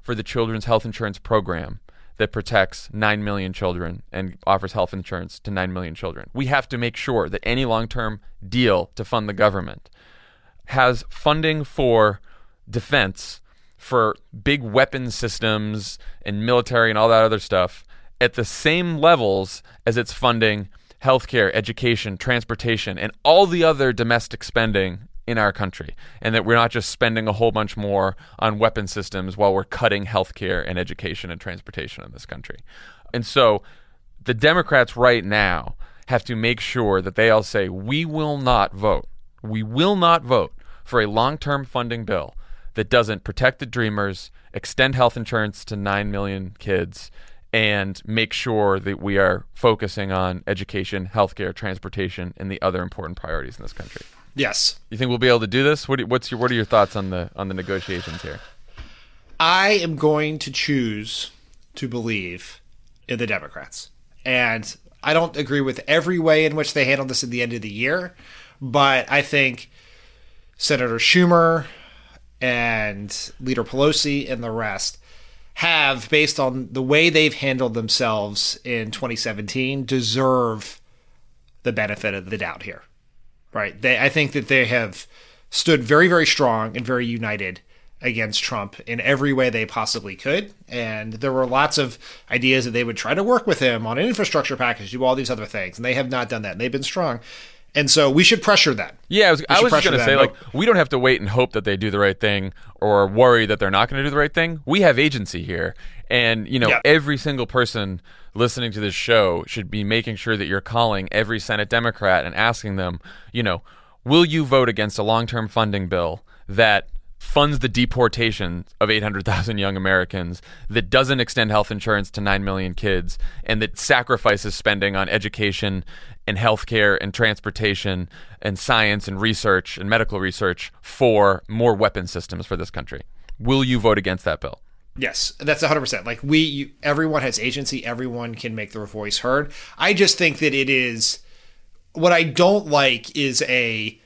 for the Children's Health Insurance Program that protects nine million children and offers health insurance to nine million children. We have to make sure that any long-term deal to fund the government has funding for defense, for big weapon systems and military and all that other stuff at the same levels as it's funding healthcare, education, transportation, and all the other domestic spending in our country, and that we're not just spending a whole bunch more on weapon systems while we're cutting healthcare and education and transportation in this country. And so the Democrats right now have to make sure that they all say, we will not vote. We will not vote for a long-term funding bill that doesn't protect the dreamers, extend health insurance to nine million kids, and make sure that we are focusing on education, healthcare, transportation, and the other important priorities in this country. Yes. You think we'll be able to do this? What do, what's your what are your thoughts on the on the negotiations here? I am going to choose to believe in the Democrats. And I don't agree with every way in which they handled this at the end of the year, but I think Senator Schumer and Leader Pelosi and the rest have, based on the way they've handled themselves in twenty seventeen, deserve the benefit of the doubt here. Right. They, I think that they have stood very, very strong and very united against Trump in every way they possibly could. And there were lots of ideas that they would try to work with him on an infrastructure package, do all these other things. And they have not done that. And they've been strong. And so we should pressure them. Yeah, I was, I was just going to say, them. like, we don't have to wait and hope that they do the right thing or worry that they're not going to do the right thing. We have agency here. And, you know, yeah. every single person listening to this show should be making sure that you're calling every Senate Democrat and asking them, you know, will you vote against a long-term funding bill that funds the deportation of eight hundred thousand young Americans, that doesn't extend health insurance to nine million kids, and that sacrifices spending on education and healthcare and transportation and science and research and medical research for more weapon systems for this country? Will you vote against that bill? Yes, that's one hundred percent. Like, we, you, everyone has agency. Everyone can make their voice heard. I just think that it is, what I don't like is a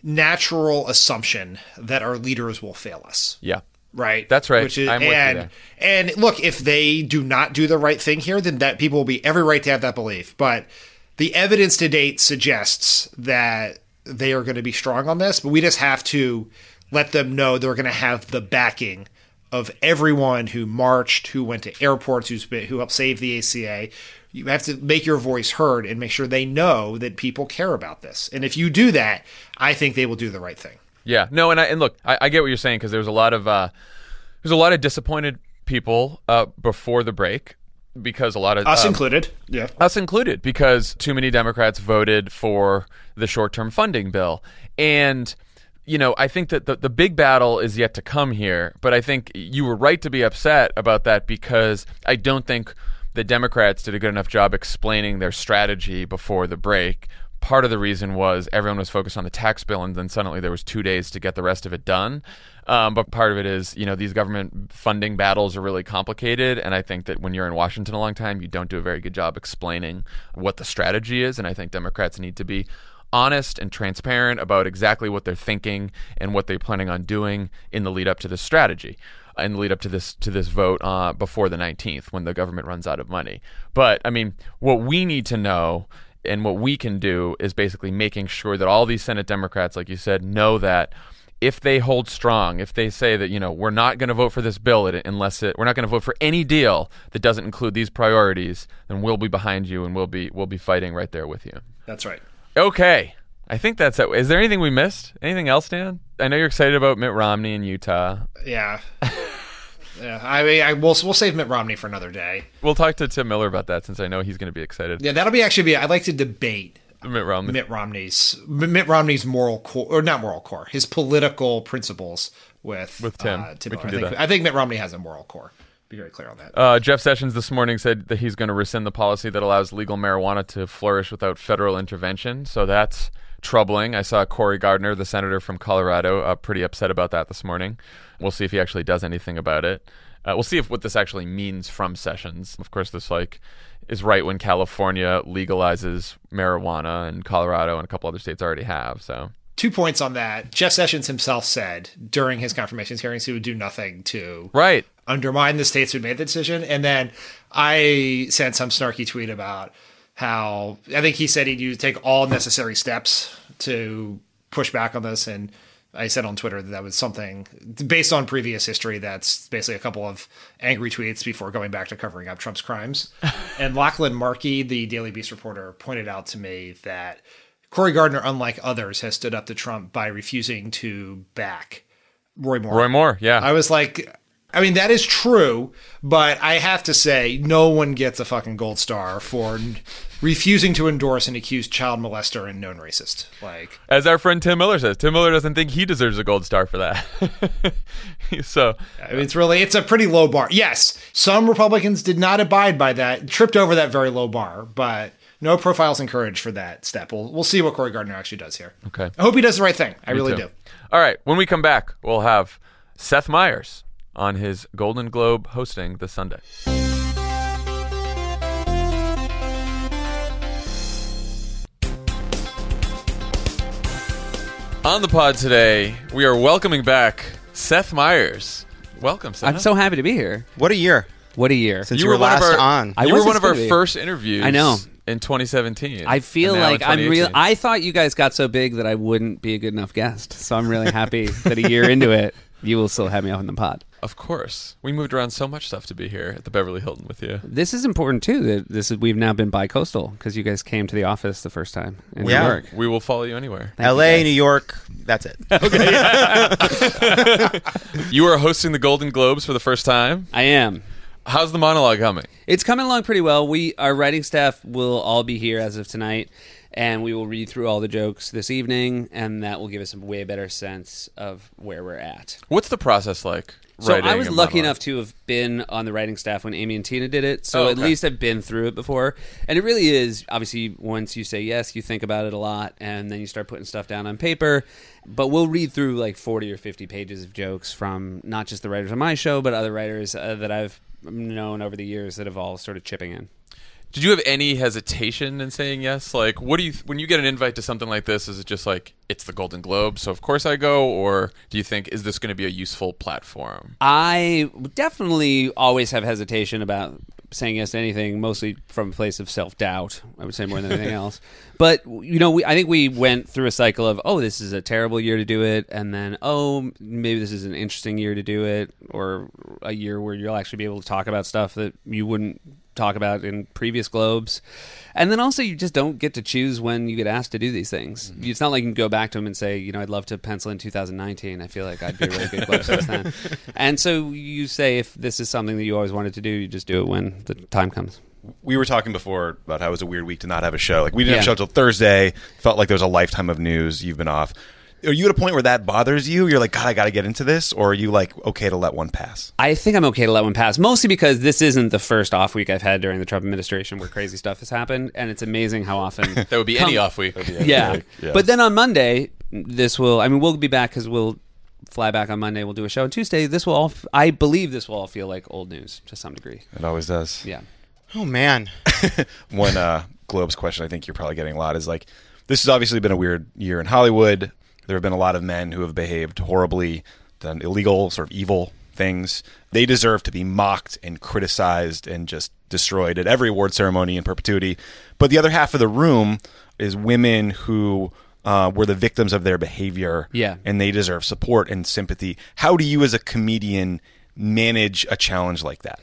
natural assumption that our leaders will fail us. Yeah. Right? That's right. Which is, I'm with and, you there. And look, if they do not do the right thing here, then that people will be every right to have that belief. But the evidence to date suggests that they are going to be strong on this, but we just have to let them know they're going to have the backing of everyone who marched, who went to airports, who's been, who helped save the A C A. You have to make your voice heard and make sure they know that people care about this. And if you do that, I think they will do the right thing. Yeah. No, and I, and look, I, I get what you're saying, because there's a lot of uh, there's a lot of disappointed people uh, before the break, because a lot of us um, included, yeah, us included, because too many Democrats voted for the short-term funding bill. And you know, I think that the, the big battle is yet to come here, but I think you were right to be upset about that, because I don't think the Democrats did a good enough job explaining their strategy before the break. Part of the reason was everyone was focused on the tax bill, and then suddenly there was two days to get the rest of it done. Um, but part of it is, you know, these government funding battles are really complicated, and I think that when you're in Washington a long time, you don't do a very good job explaining what the strategy is, and I think Democrats need to be honest and transparent about exactly what they're thinking and what they're planning on doing in the lead up to this strategy, in the lead up to this to this vote uh, before the nineteenth, when the government runs out of money. But I mean, what we need to know and what we can do is basically making sure that all these Senate Democrats, like you said, know that if they hold strong, if they say that, you know, we're not going to vote for this bill unless it, we're not going to vote for any deal that doesn't include these priorities, then we'll be behind you and we'll be we'll be fighting right there with you. That's right. Okay. I think that's it. Is there anything we missed? Anything else, Dan? I know you're excited about Mitt Romney in Utah. Yeah. yeah. I mean, I we'll we'll save Mitt Romney for another day. We'll talk to Tim Miller about that, since I know he's going to be excited. Yeah, that'll be actually be. I'd like to debate Mitt Romney. Mitt Romney's Mitt Romney's moral core, or not moral core, his political principles with with Tim. Uh, Tim we Miller. can I do think, that. I think Mitt Romney has a moral core. Be very clear on that. Uh, Jeff Sessions this morning said that he's going to rescind the policy that allows legal marijuana to flourish without federal intervention. So that's troubling. I saw Cory Gardner, the senator from Colorado, uh, pretty upset about that this morning. We'll see if he actually does anything about it. Uh, we'll see if what this actually means from Sessions. Of course, this like is right when California legalizes marijuana, and Colorado and a couple other states already have. So two points on that. Jeff Sessions himself said during his confirmations hearings he would do nothing to right. undermine the states who made the decision. And then I sent some snarky tweet about how I think he said he'd take all necessary steps to push back on this. And I said on Twitter that that was something based on previous history. That's basically a couple of angry tweets before going back to covering up Trump's crimes. And Lachlan Markey, the Daily Beast reporter, pointed out to me that Cory Gardner, unlike others, has stood up to Trump by refusing to back Roy Moore. Roy Moore, yeah. I was like, I mean, that is true, but I have to say, no one gets a fucking gold star for refusing to endorse an accused child molester and known racist. Like, as our friend Tim Miller says, Tim Miller doesn't think he deserves a gold star for that. So, I mean, it's really, it's a pretty low bar. Yes, some Republicans did not abide by that, tripped over that very low bar, but no profiles encouraged for that step. We'll, we'll see what Cory Gardner actually does here. Okay. I hope he does the right thing. I Me really too. do. All right. When we come back, we'll have Seth Meyers on his Golden Globe hosting this Sunday. On the pod today, we are welcoming back Seth Meyers. Welcome, Seth. I'm so happy to be here. What a year. What a year. Since you, you were, were last our, on. I you was were one of our be. first interviews I know. in twenty seventeen. I feel and now like in I'm twenty real. eighteen. I thought you guys got so big that I wouldn't be a good enough guest. So I'm really happy that a year into it, you will still have me on the pod. Of course. We moved around so much stuff to be here at the Beverly Hilton with you. This is important too. That this is we've now been bi-coastal because you guys came to the office the first time in Yeah. New York. We will follow you anywhere. Thank L A, you New York, that's it. You are hosting the Golden Globes for the first time. I am. How's the monologue coming? It's coming along pretty well. We our writing staff will all be here as of tonight, and we will read through all the jokes this evening, and that will give us a way better sense of where we're at. What's the process like? So writing I was a lucky monologue? enough to have been on the writing staff when Amy and Tina did it, so Oh, at okay. least I've been through it before. And it really is, obviously, once you say yes, you think about it a lot, and then you start putting stuff down on paper. But we'll read through like forty or fifty pages of jokes from not just the writers on my show, but other writers uh, that I've known over the years that have all sort of chipping in. Did you have any hesitation in saying yes? Like, what do you when you get an invite to something like this? Is it just like it's the Golden Globe, so of course I go, or do you think is this going to be a useful platform? I definitely always have hesitation about saying yes to anything, mostly from a place of self-doubt, I would say, more than anything else. But, you know, we, I think we went through a cycle of, oh, this is a terrible year to do it, and then, oh, maybe this is an interesting year to do it, or a year where you'll actually be able to talk about stuff that you wouldn't talk about in previous Globes. And then also you just don't get to choose when you get asked to do these things. Mm-hmm. It's not like you can go back to them and say, you know, I'd love to pencil in two thousand nineteen. I feel like I'd be a really good Globe host then. And so you say if this is something that you always wanted to do, you just do it when the time comes. We were talking before about how it was a weird week to not have a show. Like we didn't Yeah. have a show till Thursday. Felt like there was a lifetime of news. You've been off. Are you at a point where that bothers you? You're like, God, I got to get into this? Or are you like, okay to let one pass? I think I'm okay to let one pass, mostly because this isn't the first off week I've had during the Trump administration where crazy stuff has happened, and it's amazing how often That would be any off week. yeah. Yeah. But then on Monday, this will, I mean, we'll be back because we'll fly back on Monday. We'll do a show on Tuesday. This will all, I believe this will all feel like old news to some degree. It always does. Yeah. Oh, man. One uh, Globes question I think you're probably getting a lot is like, this has obviously been a weird year in Hollywood. There have been a lot of men who have behaved horribly, done illegal, sort of evil things. They deserve to be mocked and criticized and just destroyed at every award ceremony in perpetuity. But the other half of the room is women who uh, were the victims of their behavior. Yeah. And they deserve support and sympathy. How do you as a comedian manage a challenge like that?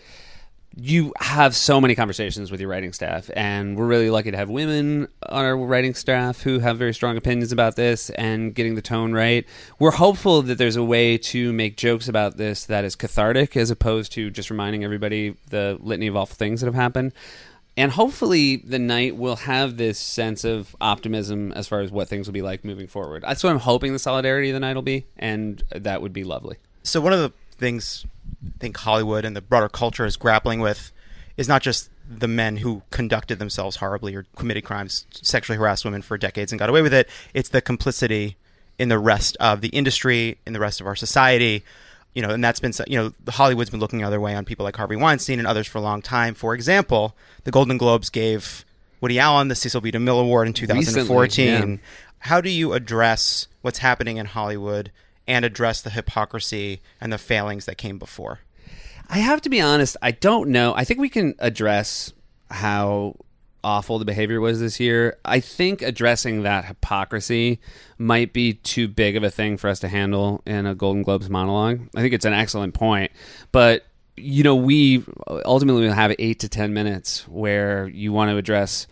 You have so many conversations with your writing staff, and we're really lucky to have women on our writing staff who have very strong opinions about this and getting the tone right. We're hopeful that there's a way to make jokes about this that is cathartic as opposed to just reminding everybody the litany of awful things that have happened. And hopefully the night will have this sense of optimism as far as what things will be like moving forward. That's what I'm hoping the solidarity of the night will be, and that would be lovely. So one of the things I think Hollywood and the broader culture is grappling with is not just the men who conducted themselves horribly or committed crimes, sexually harassed women for decades and got away with it. It's the complicity in the rest of the industry, in the rest of our society. You know, and that's been, you know, Hollywood's been looking the other way on people like Harvey Weinstein and others for a long time. For example, the Golden Globes gave Woody Allen the Cecil B. DeMille Award in two thousand fourteen. Recently, yeah. How do you address what's happening in Hollywood and address the hypocrisy and the failings that came before? I have to be honest, I don't know. I think we can address how awful the behavior was this year. I think addressing that hypocrisy might be too big of a thing for us to handle in a Golden Globes monologue. I think it's an excellent point, but you know, we ultimately will have eight to ten minutes where you want to address,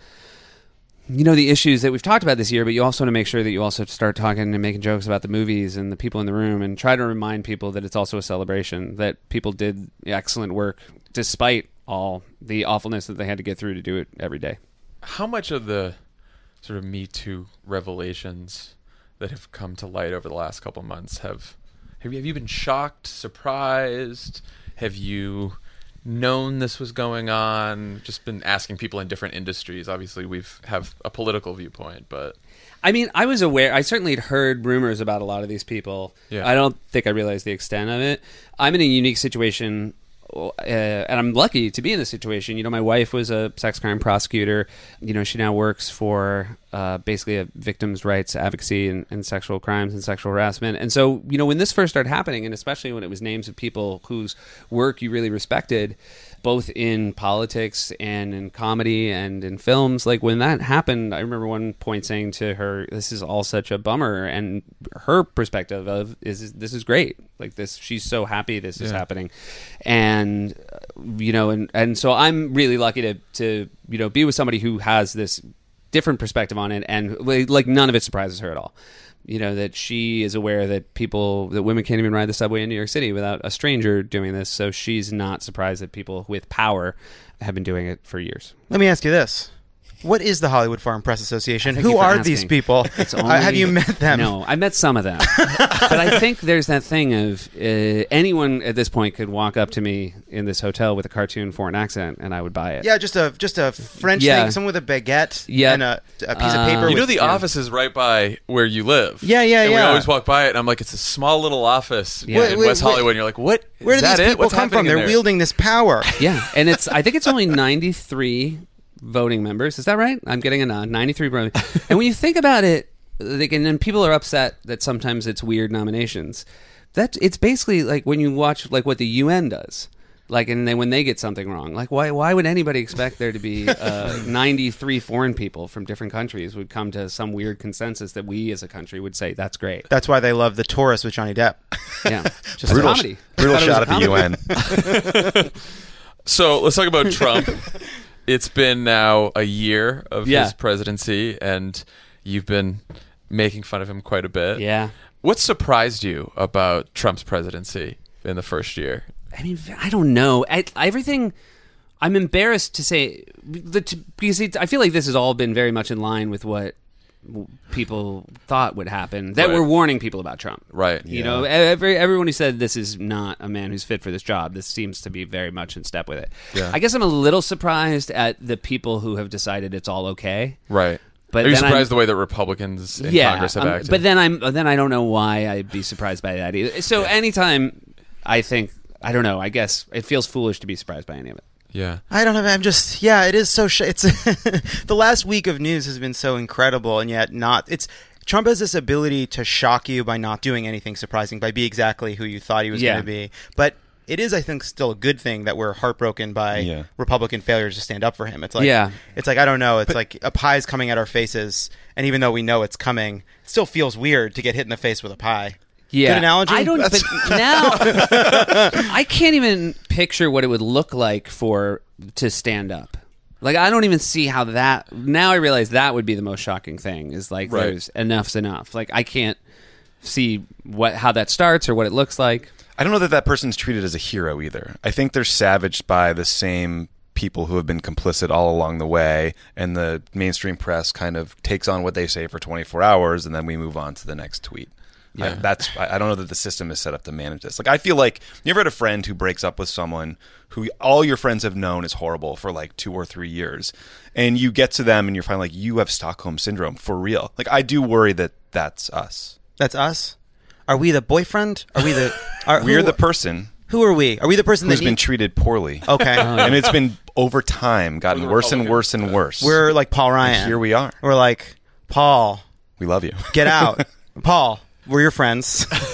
you know, the issues that we've talked about this year, but you also want to make sure that you also start talking and making jokes about the movies and the people in the room, and try to remind people that it's also a celebration, that people did excellent work despite all the awfulness that they had to get through to do it every day. How much of the sort of Me Too revelations that have come to light over the last couple of months have have you, have you been shocked, surprised? Have you known this was going on? Just been asking people in different industries. Obviously, we've have a political viewpoint, but I mean, I was aware. I certainly had heard rumors about a lot of these people. Yeah. I don't think I realized the extent of it. I'm in a unique situation. Uh, and I'm lucky to be in this situation. You know, my wife was a sex crime prosecutor. You know, she now works for uh, basically a victims' rights advocacy and, and sexual crimes and sexual harassment. And so, you know, when this first started happening, and especially when it was names of people whose work you really respected, both in politics and in comedy and in films, like when that happened, I remember one point saying to her, "This is all such a bummer," and her perspective of is this is great. Like this, she's so happy this is Yeah. happening, and uh, you know, and and so I'm really lucky to to you know be with somebody who has this different perspective on it, and like none of it surprises her at all. You know, that she is aware that people, that women can't even ride the subway in New York City without a stranger doing this. So she's not surprised that people with power have been doing it for years. Let me ask you this. What is the Hollywood Foreign Press Association? Thank Who you for are asking. these people? It's Uh, only, have you met them? No, I met some of them. But I think there's that thing of uh, anyone at this point could walk up to me in this hotel with a cartoon foreign accent and I would buy it. Yeah, just a just a French Yeah. thing, someone with a baguette Yeah. and a, a piece of Uh, paper. you with, know the yeah. office is right by where you live. Yeah, yeah, and we yeah. always walk by it, and I'm like, it's a small little office Yeah. in Wait, West wait, Hollywood. And you're like, what? Where is do these that it? people What's come from? happening in They're there? wielding this power. Yeah, and it's I think it's only ninety-three voting members. Is that right? I'm getting a nod. ninety-three voting. And when you think about it, like, and then people are upset that sometimes it's weird nominations. That it's basically like when you watch like what the U N does. Like, and then when they get something wrong, like why why would anybody expect there to be uh, ninety-three foreign people from different countries would come to some weird consensus that we as a country would say that's great? That's why they love The Tourist with Johnny Depp. Yeah, just Brutal a comedy. Brutal I thought it was shot a at the comedy. U N. So let's talk about Trump. It's been now a year of Yeah. his presidency, and you've been making fun of him quite a bit. Yeah. What surprised you about Trump's presidency in the first year? I mean, I don't know. I, everything. I'm embarrassed to say the, to, because it, I feel like this has all been very much in line with what w- people thought would happen. That Right. we're warning people about Trump. Right. You know, every everyone who said this is not a man who's fit for this job, this seems to be very much in step with it. Yeah. I guess I'm a little surprised at the people who have decided it's all okay. Right. But Are you then surprised I'm- the way that Republicans in yeah, Congress have um, acted? but then I'm then I don't know why I'd be surprised by that either. So anytime I think I don't know, I guess it feels foolish to be surprised by any of it. yeah. I don't know. I'm just yeah. It is so. Sh- it's the last week of news has been so incredible, and yet not. It's Trump has this ability to shock you by not doing anything surprising, by be exactly who you thought he was Yeah. going to be. But it is, I think, still a good thing that we're heartbroken by Yeah. Republican failures to stand up for him. It's like Yeah. It's like I don't know. It's like a pie's coming at our faces, and even though we know it's coming, it still feels weird to get hit in the face with a pie. Yeah, Good analogy? I don't. That's- But now I can't even picture what it would look like for to stand up. Like I don't even see how that. Now I realize that would be the most shocking thing. Is like Right. there's enough's enough. Like I can't see what how that starts or what it looks like. I don't know that that person's treated as a hero either. I think they're savaged by the same people who have been complicit all along the way, and the mainstream press kind of takes on what they say for twenty-four hours, and then we move on to the next tweet. Yeah. I, that's I I don't know that the system is set up to manage this. Like I feel like you ever had a friend who breaks up with someone who all your friends have known is horrible for like two or three years, and you get to them and you're finally like, you have Stockholm syndrome for real. Like I do worry that that's us. That's us. Are we the boyfriend? Are we the? Are, We're who, the person Who are we? Are we the person who's that been he- treated poorly. Okay. And it's been over time gotten We're the worse and Republicans. worse and worse. We're like Paul Ryan. And here we are. We're like Paul. We love you. Get out, Paul. We're your friends.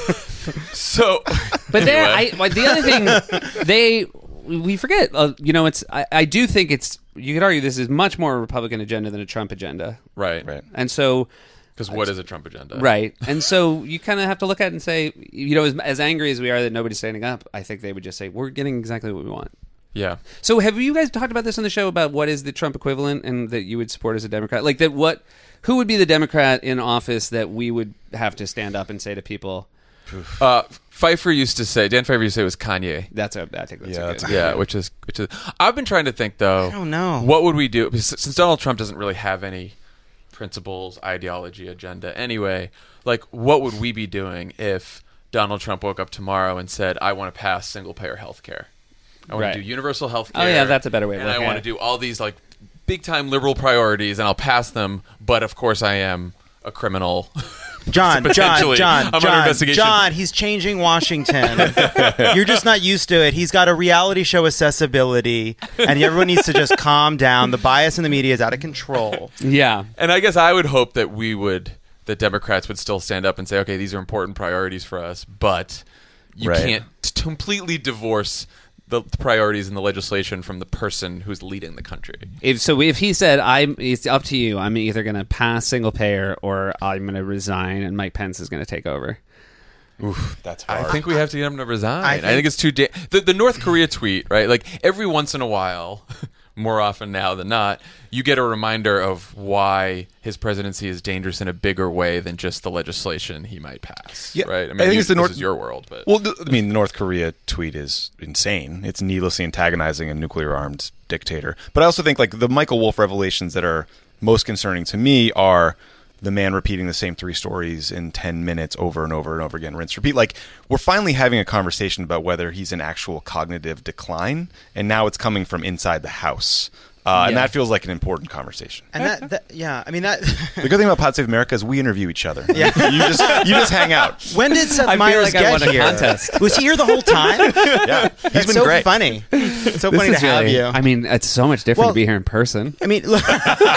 So, But there, anyway. I, like, the other thing they we forget. Uh, you know, it's I, I do think it's. You could argue this is much more a Republican agenda than a Trump agenda, right, Right. and so Because what is a Trump agenda? right, and so you kind of have to look at it and say, you know, as, as angry as we are that nobody's standing up, I think they would just say we're getting exactly what we want. Yeah. So have you guys talked about this on the show about what is the Trump equivalent and that you would support as a Democrat? Like that, what? Who would be the Democrat in office that we would have to stand up and say to people? Uh, Pfeiffer used to say, Dan Pfeiffer used to say it was Kanye. That's a. I think that's Yeah, a that's good. a Yeah, which is which is. I've been trying to think though. I don't know. What would we do? Because since Donald Trump doesn't really have any principles, ideology, agenda anyway, like what would we be doing if Donald Trump woke up tomorrow and said, "I want to pass single payer health care. I want Right. to do universal health Oh, care. yeah, that's a better way of And I looking want at to it. do all these like big time liberal priorities, and I'll pass them. But of course, I am a criminal." John, John, Potentially. John, I'm under John, investigation. John, he's changing Washington. You're just not used to it. He's got a reality show accessibility, and everyone needs to just calm down. The bias in the media is out of control. Yeah. And I guess I would hope that we would, that Democrats would still stand up and say, okay, these are important priorities for us, but you Right. can't t- completely divorce the priorities in the legislation from the person who's leading the country. If so, if he said, "I'm," it's up to you. I'm either going to pass single payer or I'm going to resign, and Mike Pence is going to take over. Oof, that's I hard. think we have to get him to resign. I I think- think, it's too. Da- the, the North Korea tweet, right? Like every once in a while, more often now than not, you get a reminder of why his presidency is dangerous in a bigger way than just the legislation he might pass. Yeah, right? I mean, I think you, it's the this North- is your world, but Well, th- I mean, the North Korea tweet is insane. It's needlessly antagonizing a nuclear-armed dictator. But I also think like the Michael Wolff revelations that are most concerning to me are the man repeating the same three stories in ten minutes over and over and over again, rinse, repeat. Like, we're finally having a conversation about whether he's in actual cognitive decline, and now it's coming from inside the house. Uh, And Yeah. that feels like an important conversation. And that, that yeah, I mean that. The good thing about Pod Save America is we interview each other. Yeah. You just you just hang out. When did Seth I feel Meyers like I get won a here? contest. Was he here the whole time? Yeah. He's That's been so great. funny. It's so This funny to is have really- you. I mean, it's so much different Well- to be here in person. I mean, look.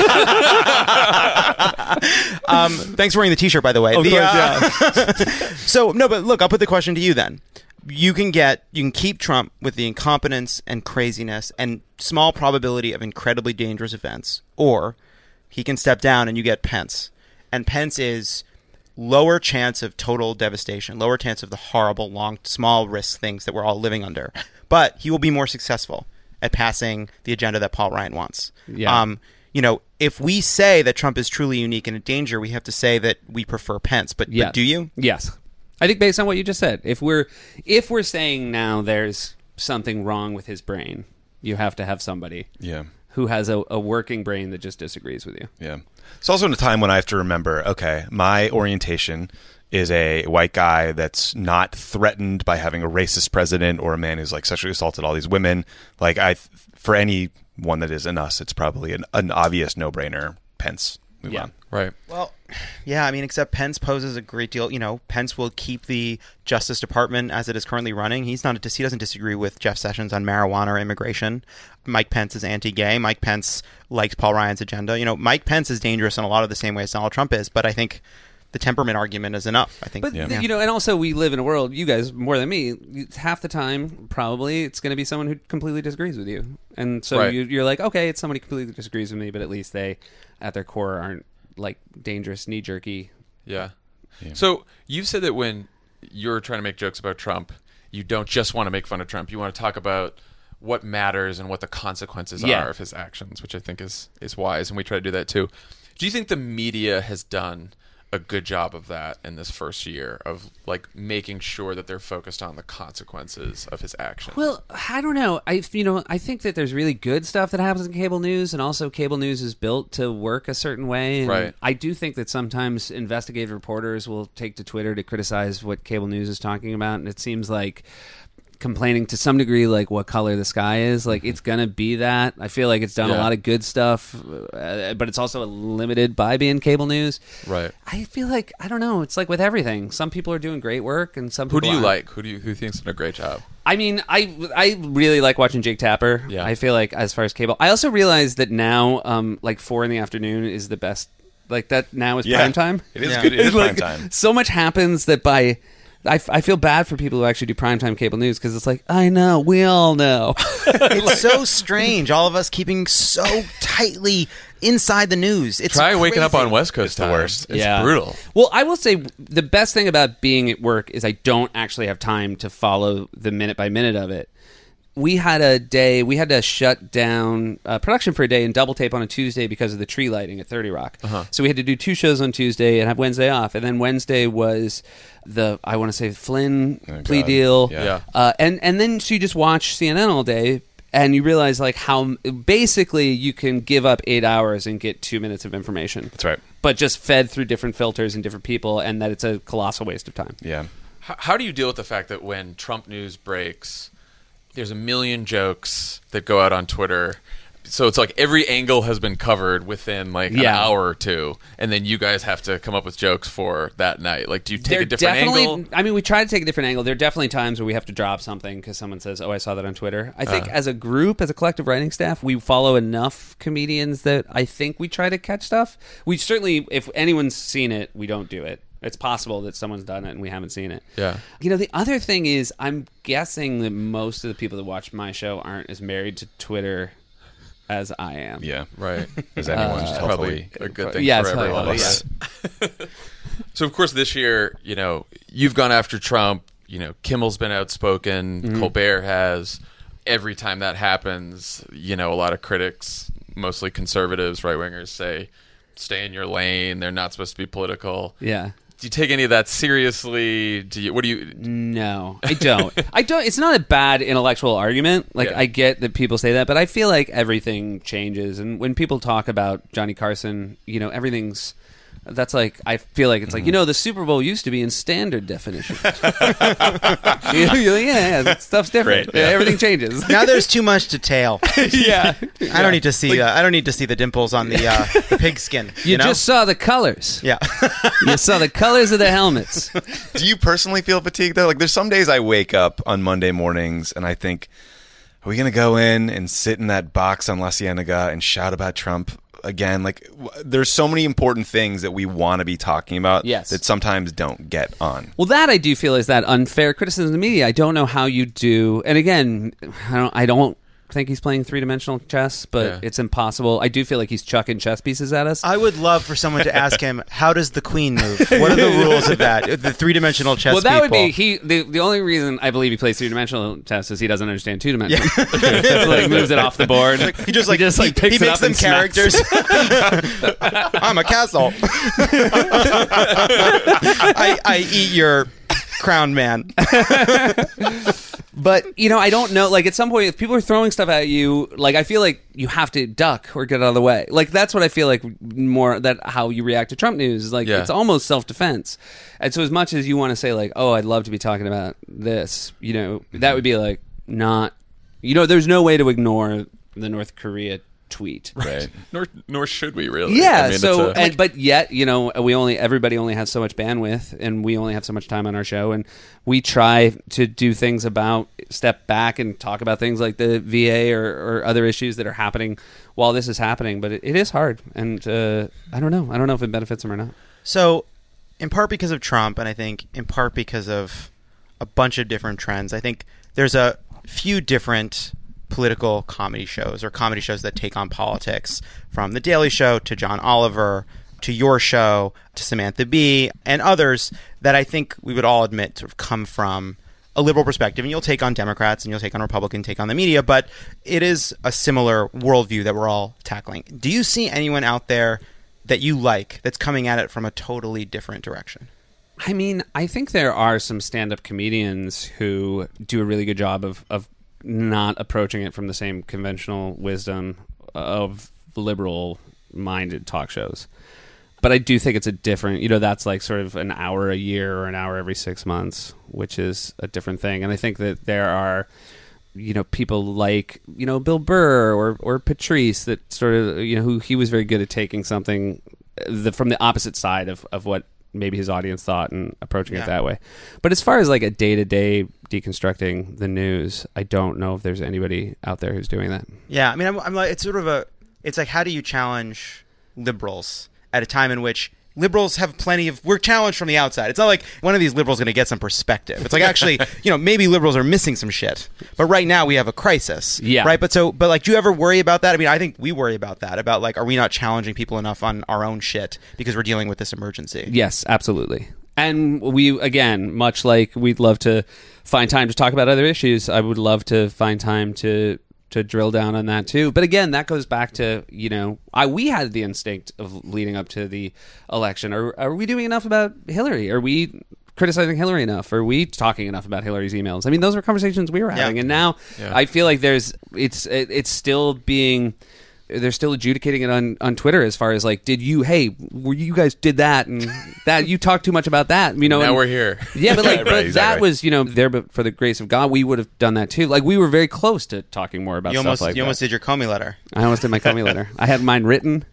um, thanks for wearing the T-shirt, by the way. Of The, course, uh, so no, but look, I'll put the question to you then. You can get, you can keep Trump with the incompetence and craziness and small probability of incredibly dangerous events, or he can step down and you get Pence. And Pence is lower chance of total devastation, lower chance of the horrible, long, small risk things that we're all living under. But he will be more successful at passing the agenda that Paul Ryan wants. Yeah. Um, you know, if we say that Trump is truly unique and a danger, we have to say that we prefer Pence. But, Yeah. but do you? Yes. I think based on what you just said, if we're if we're saying now there's something wrong with his brain, you have to have somebody Yeah. who has a, a working brain that just disagrees with you. Yeah. It's also in a time when I have to remember, okay, my orientation is a white guy that's not threatened by having a racist president or a man who's like sexually assaulted all these women. Like I, for anyone that is in us, it's probably an, an obvious no-brainer. Pence. Move Yeah. on. right. Well, yeah, I mean, except Pence poses a great deal. You know, Pence will keep the Justice Department as it is currently running. He's not. A, he doesn't disagree with Jeff Sessions on marijuana or immigration. Mike Pence is anti-gay. Mike Pence likes Paul Ryan's agenda. You know, Mike Pence is dangerous in a lot of the same ways Donald Trump is. But I think the temperament argument is enough. I think. But Yeah. you know, and also we live in a world. You guys more than me. Half the time, probably it's going to be someone who completely disagrees with you, and so Right. you, you're like, okay, it's somebody who completely disagrees with me, but at least they, at their core, aren't like dangerous, knee jerky. Yeah. So you've said that when you're trying to make jokes about Trump, you don't just want to make fun of Trump. You want to talk about what matters and what the consequences Yeah. are of his actions, which I think is, is wise, and we try to do that too. Do you think the media has done a good job of that in this first year of like making sure that they're focused on the consequences of his actions? Well, I don't know. I you know I think that there's really good stuff that happens in cable news, and also cable news is built to work a certain way. And Right. I do think that sometimes investigative reporters will take to Twitter to criticize what cable news is talking about, and it seems like complaining to some degree like what color the sky is. Like it's gonna be that. I feel like it's done a Yeah. lot of good stuff, uh, but it's also limited by being cable news. Right. I feel like I don't know. It's like with everything. Some people are doing great work, and some Who people do you aren't. like? Who do you who thinks did a great job? I mean, I I really like watching Jake Tapper. Yeah. I feel like as far as cable, I also realize that now, um, like four in the afternoon is the best. Like that now is Yeah. prime time. It is Yeah. good. It is Like, prime time. So much happens that by I, f- I feel bad for people who actually do primetime cable news because it's like, I know, we all know. It's so strange. All of us keeping so tightly inside the news. It's Try waking up crazy. on West Coast It's the time. worst. It's Yeah. brutal. Well, I will say the best thing about being at work is I don't actually have time to follow the minute by minute of it. We had a day, we had to shut down uh, production for a day and double tape on a Tuesday because of the tree lighting at thirty Rock. Uh-huh. So we had to do two shows on Tuesday and have Wednesday off. And then Wednesday was the, I want to say, Flynn Oh, plea God. deal. Yeah. Yeah. Uh, and, and then so you just watch C N N all day. And you realize like how basically you can give up eight hours and get two minutes of information. That's right. But just fed through different filters and different people, and that it's a colossal waste of time. Yeah. How, how do you deal with the fact that when Trump news breaks, there's a million jokes that go out on Twitter? So it's like every angle has been covered within like an Yeah. hour or two, and then you guys have to come up with jokes for that night. Like, do you take There a different definitely, angle? I mean, we try to take a different angle. There are definitely times where we have to drop something because someone says, "Oh, I saw that on Twitter." I think Uh. as a group, as a collective writing staff, we follow enough comedians that I think we try to catch stuff. We certainly, if anyone's seen it, we don't do it. It's possible that someone's done it and we haven't seen it. Yeah. You know, the other thing is, I'm guessing that most of the people that watch my show aren't as married to Twitter as I am. Yeah. Right. As anyone, Uh, just Probably hopefully. a good thing Yes, for every one of hopefully, us. So, of course, this year, you know, you've gone after Trump. You know, Kimmel's been outspoken. Mm-hmm. Colbert has. Every time that happens, you know, a lot of critics, mostly conservatives, right-wingers, say, stay in your lane. They're not supposed to be political. Yeah. Do you take any of that seriously? Do you? What do you? No, I don't. I don't. It's not a bad intellectual argument. Like Yeah. I get that people say that, but I feel like everything changes. And when people talk about Johnny Carson, you know, everything's. That's like I feel like it's like you know the Super Bowl used to be in standard definition. you know, you're like, yeah, yeah, that stuff's different. Right, yeah. Everything changes. Now there's too much detail. yeah, I don't need to see. uh, I don't need to see the dimples on the uh, the pigskin. you You, know? just saw the colors. yeah. You saw the colors of the helmets. Do you personally feel fatigued though? Like, there's some days I wake up on Monday mornings and I think, are we going to go in and sit in that box on La Cienega and shout about Trump again? Like, w- there's so many important things that we want to be talking about Yes. that sometimes don't get on. Well, that I do feel is that unfair criticism of the media. I don't know how you do, and again, I don't. I don't think he's playing three-dimensional chess, but Yeah. it's impossible. I do feel like he's chucking chess pieces at us. I would love for someone to ask him, how does the queen move? What are the rules of that? The three-dimensional chess well, that people. would be he. The, the only reason I believe he plays three-dimensional chess is he doesn't understand two-dimensional. so like moves it off the board. He just like, he just like he, picks he it makes up them and smacks characters. it. I'm a castle. I, I eat your crown man. But you know, I don't know. Like at some point, if people are throwing stuff at you, like I feel like you have to duck or get out of the way. Like that's what I feel like more that how you react to Trump news is like Yeah. it's almost self defense. And so as much as you want to say like, oh, I'd love to be talking about this, you know, that would be like not. You know, there's no way to ignore the North Korea tweet. Right. Nor, nor should we really. Yeah. I mean, so, it's a- and, but yet, you know, we only everybody only has so much bandwidth, and we only have so much time on our show, and we try to do things about step back and talk about things like the V A or, or other issues that are happening while this is happening. But it, it is hard, and uh, I don't know. I don't know if it benefits them or not. So, in part because of Trump, and I think in part because of a bunch of different trends, I think there's a few different political comedy shows or comedy shows that take on politics, from The Daily Show to John Oliver to your show to Samantha Bee and others that I think we would all admit sort of come from a liberal perspective. And you'll take on Democrats and you'll take on Republicans, take on the media, but it is a similar worldview that we're all tackling. Do you see anyone out there that you like that's coming at it from a totally different direction? I mean, I think there are some stand-up comedians who do a really good job of, of not approaching it from the same conventional wisdom of liberal-minded talk shows. But I do think it's a different, you know, that's like sort of an hour a year or an hour every six months, which is a different thing. And I think that there are, you know, people like, you know, Bill Burr or, or Patrice that sort of, you know, who he was very good at taking something the, from the opposite side of, of what maybe his audience thought and approaching Yeah. it that way. But as far as like a day-to-day deconstructing the news, I don't know if there's anybody out there who's doing that. Yeah, I mean, I'm, I'm like, it's sort of a, it's like, how do you challenge liberals at a time in which liberals have plenty of, we're challenged from the outside. It's not like one of these liberals going to get some perspective. It's like, actually, you know, maybe liberals are missing some shit, but right now we have a crisis. Yeah. Right. But so, but like, do you ever worry about that? I mean, I think we worry about that, about like, are we not challenging people enough on our own shit because we're dealing with this emergency? Yes, absolutely. And we, again, much like we'd love to find time to talk about other issues, I would love to find time to to drill down on that too. But again, that goes back to, you know, I we had the instinct of leading up to the election. Are, are we doing enough about Hillary? Are we criticizing Hillary enough? Are we talking enough about Hillary's emails? I mean, those were conversations we were having. Yeah. And now Yeah. I feel like there's, it's it, it's still being... they're still adjudicating it on, on Twitter as far as like, did you, hey, were you guys did that and that, you talked too much about that, you know? Now and- we're here. Yeah, but like, Right, but exactly. that was, you know, there, but for the grace of God, we would have done that too. Like, we were very close to talking more about You stuff almost, like you that. almost did your Comey letter. I almost did my Comey letter. I had mine written.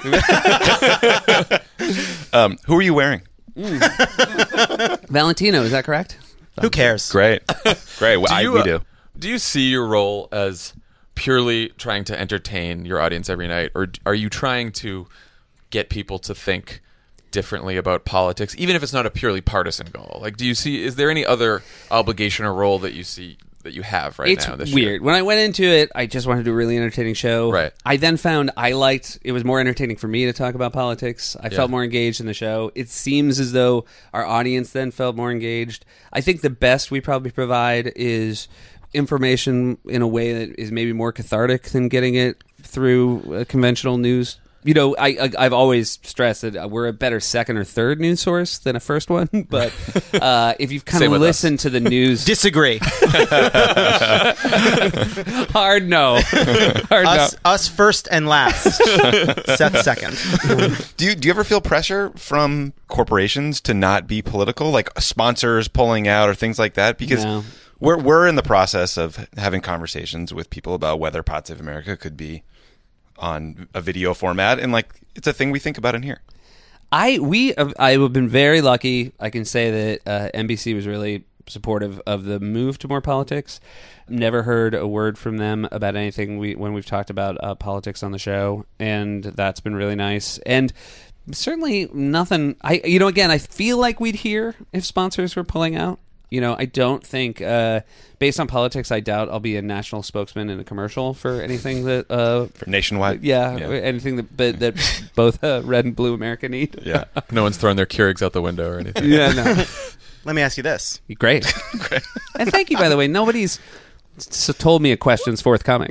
Um, who are you wearing? Valentino, is that correct? Who cares? Great, great. Well, Do I, you, we uh, do. do you see your role as purely trying to entertain your audience every night, or d- are you trying to get people to think differently about politics, even if it's not a purely partisan goal? Like, do you see? Is there any other obligation or role that you see that you have right It's now? This weird. year? When I went into it, I just wanted to do a really entertaining show. Right. I then found I liked, it was more entertaining for me to talk about politics. I felt more engaged in the show. It seems as though our audience then felt more engaged. I think the best we probably provide is information in a way that is maybe more cathartic than getting it through uh, conventional news. You know, I, I, I've always stressed that we're a better second or third news source than a first one. But uh, if you've kind Same of with us. listened to the news, Disagree. hard no, hard us, no. us first and last. Seth second. Do you do you ever feel pressure from corporations to not be political, like sponsors pulling out or things like that? Because No. we're we're in the process of having conversations with people about whether Pod Save America could be on a video format, and like it's a thing we think about in here. I we I have been very lucky. I can say that uh, N B C was really supportive of the move to more politics. Never heard a word from them about anything we when we've talked about uh, politics on the show, and that's been really nice. And certainly nothing. I you know again I feel like we'd hear if sponsors were pulling out. You know, I don't think, uh, based on politics, I doubt I'll be a national spokesman in a commercial for anything that, uh, For nationwide, yeah, anything that but, that both uh, Red and Blue America need. yeah. No one's throwing their Keurigs out the window or anything. Yeah, no. Let me ask you this. Great. Great. And thank you, by the way. Nobody's s- told me a question's forthcoming.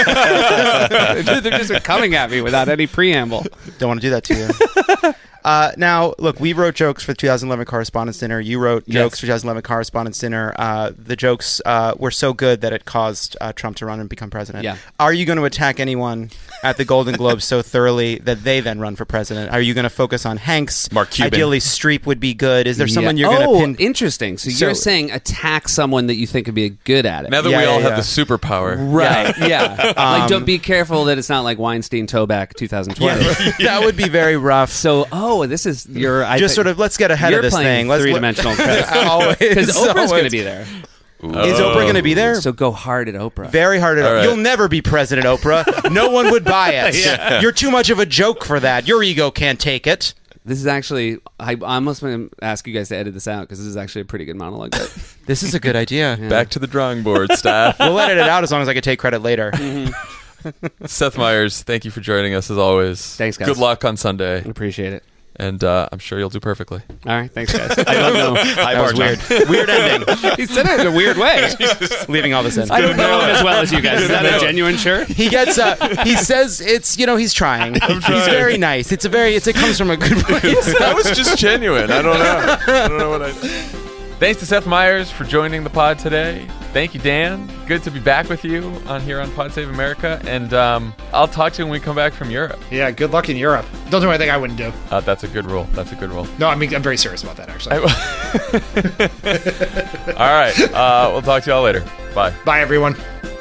They're just coming at me without any preamble. Don't want to do that to you. Uh, now, look, we wrote jokes for the two thousand eleven Correspondence Dinner. You wrote Yes. jokes for two thousand eleven Correspondence Dinner. Uh, the jokes uh, were so good that it caused uh, Trump to run and become president. Yeah. Are you going to attack anyone at the Golden Globes so thoroughly that they then run for president? Are you going to focus on Hanks? Mark Cuban. Ideally, Streep would be good. Is there someone Yeah. you're oh, going to pin? interesting. So, So- you're saying attack someone that you think would be good at it. Now that Yeah, we all yeah, have yeah. the superpower, Right, yeah. like, Um, don't be careful that it's not like Weinstein Toback twenty twenty. That would be very rough. So, oh, this is your... I Just think- sort of, let's get ahead you're of this playing thing. Let's three-dimensional Always. because Oprah's always. going to be there. Is Oprah going to be there? So go hard at Oprah. Very hard. All right. You'll never be President Oprah. No one would buy it. You're too much of a joke for that. Your ego can't take it. This is actually... I I almost going to ask you guys to edit this out because this is actually a pretty good monologue. But This is a good idea. back to the drawing board, staff. We'll edit it out as long as I can take credit later. Seth Meyers, thank you for joining us as always. Thanks, guys. Good luck on Sunday, appreciate it. and uh, I'm sure you'll do perfectly. All right, thanks, guys. I don't know. That was weird. Weird ending. He said it in a weird way. Leaving all this in. I don't know him as well as you guys. Is that a genuine shirt? He gets. Uh, he says it's. You know, he's trying. He's very nice. It's a very. It's, it comes from a good place. That was just genuine. I don't know. I don't know what I. Thanks to Seth Meyers for joining the pod today. Thank you, Dan. Good to be back with you on here on Pod Save America, and um, I'll talk to you when we come back from Europe. Yeah, good luck in Europe. Don't do anything I wouldn't do. Uh, that's a good rule. That's a good rule. No, I mean, I'm very serious about that, actually. All right. Uh, we'll talk to y'all later. Bye. Bye, everyone.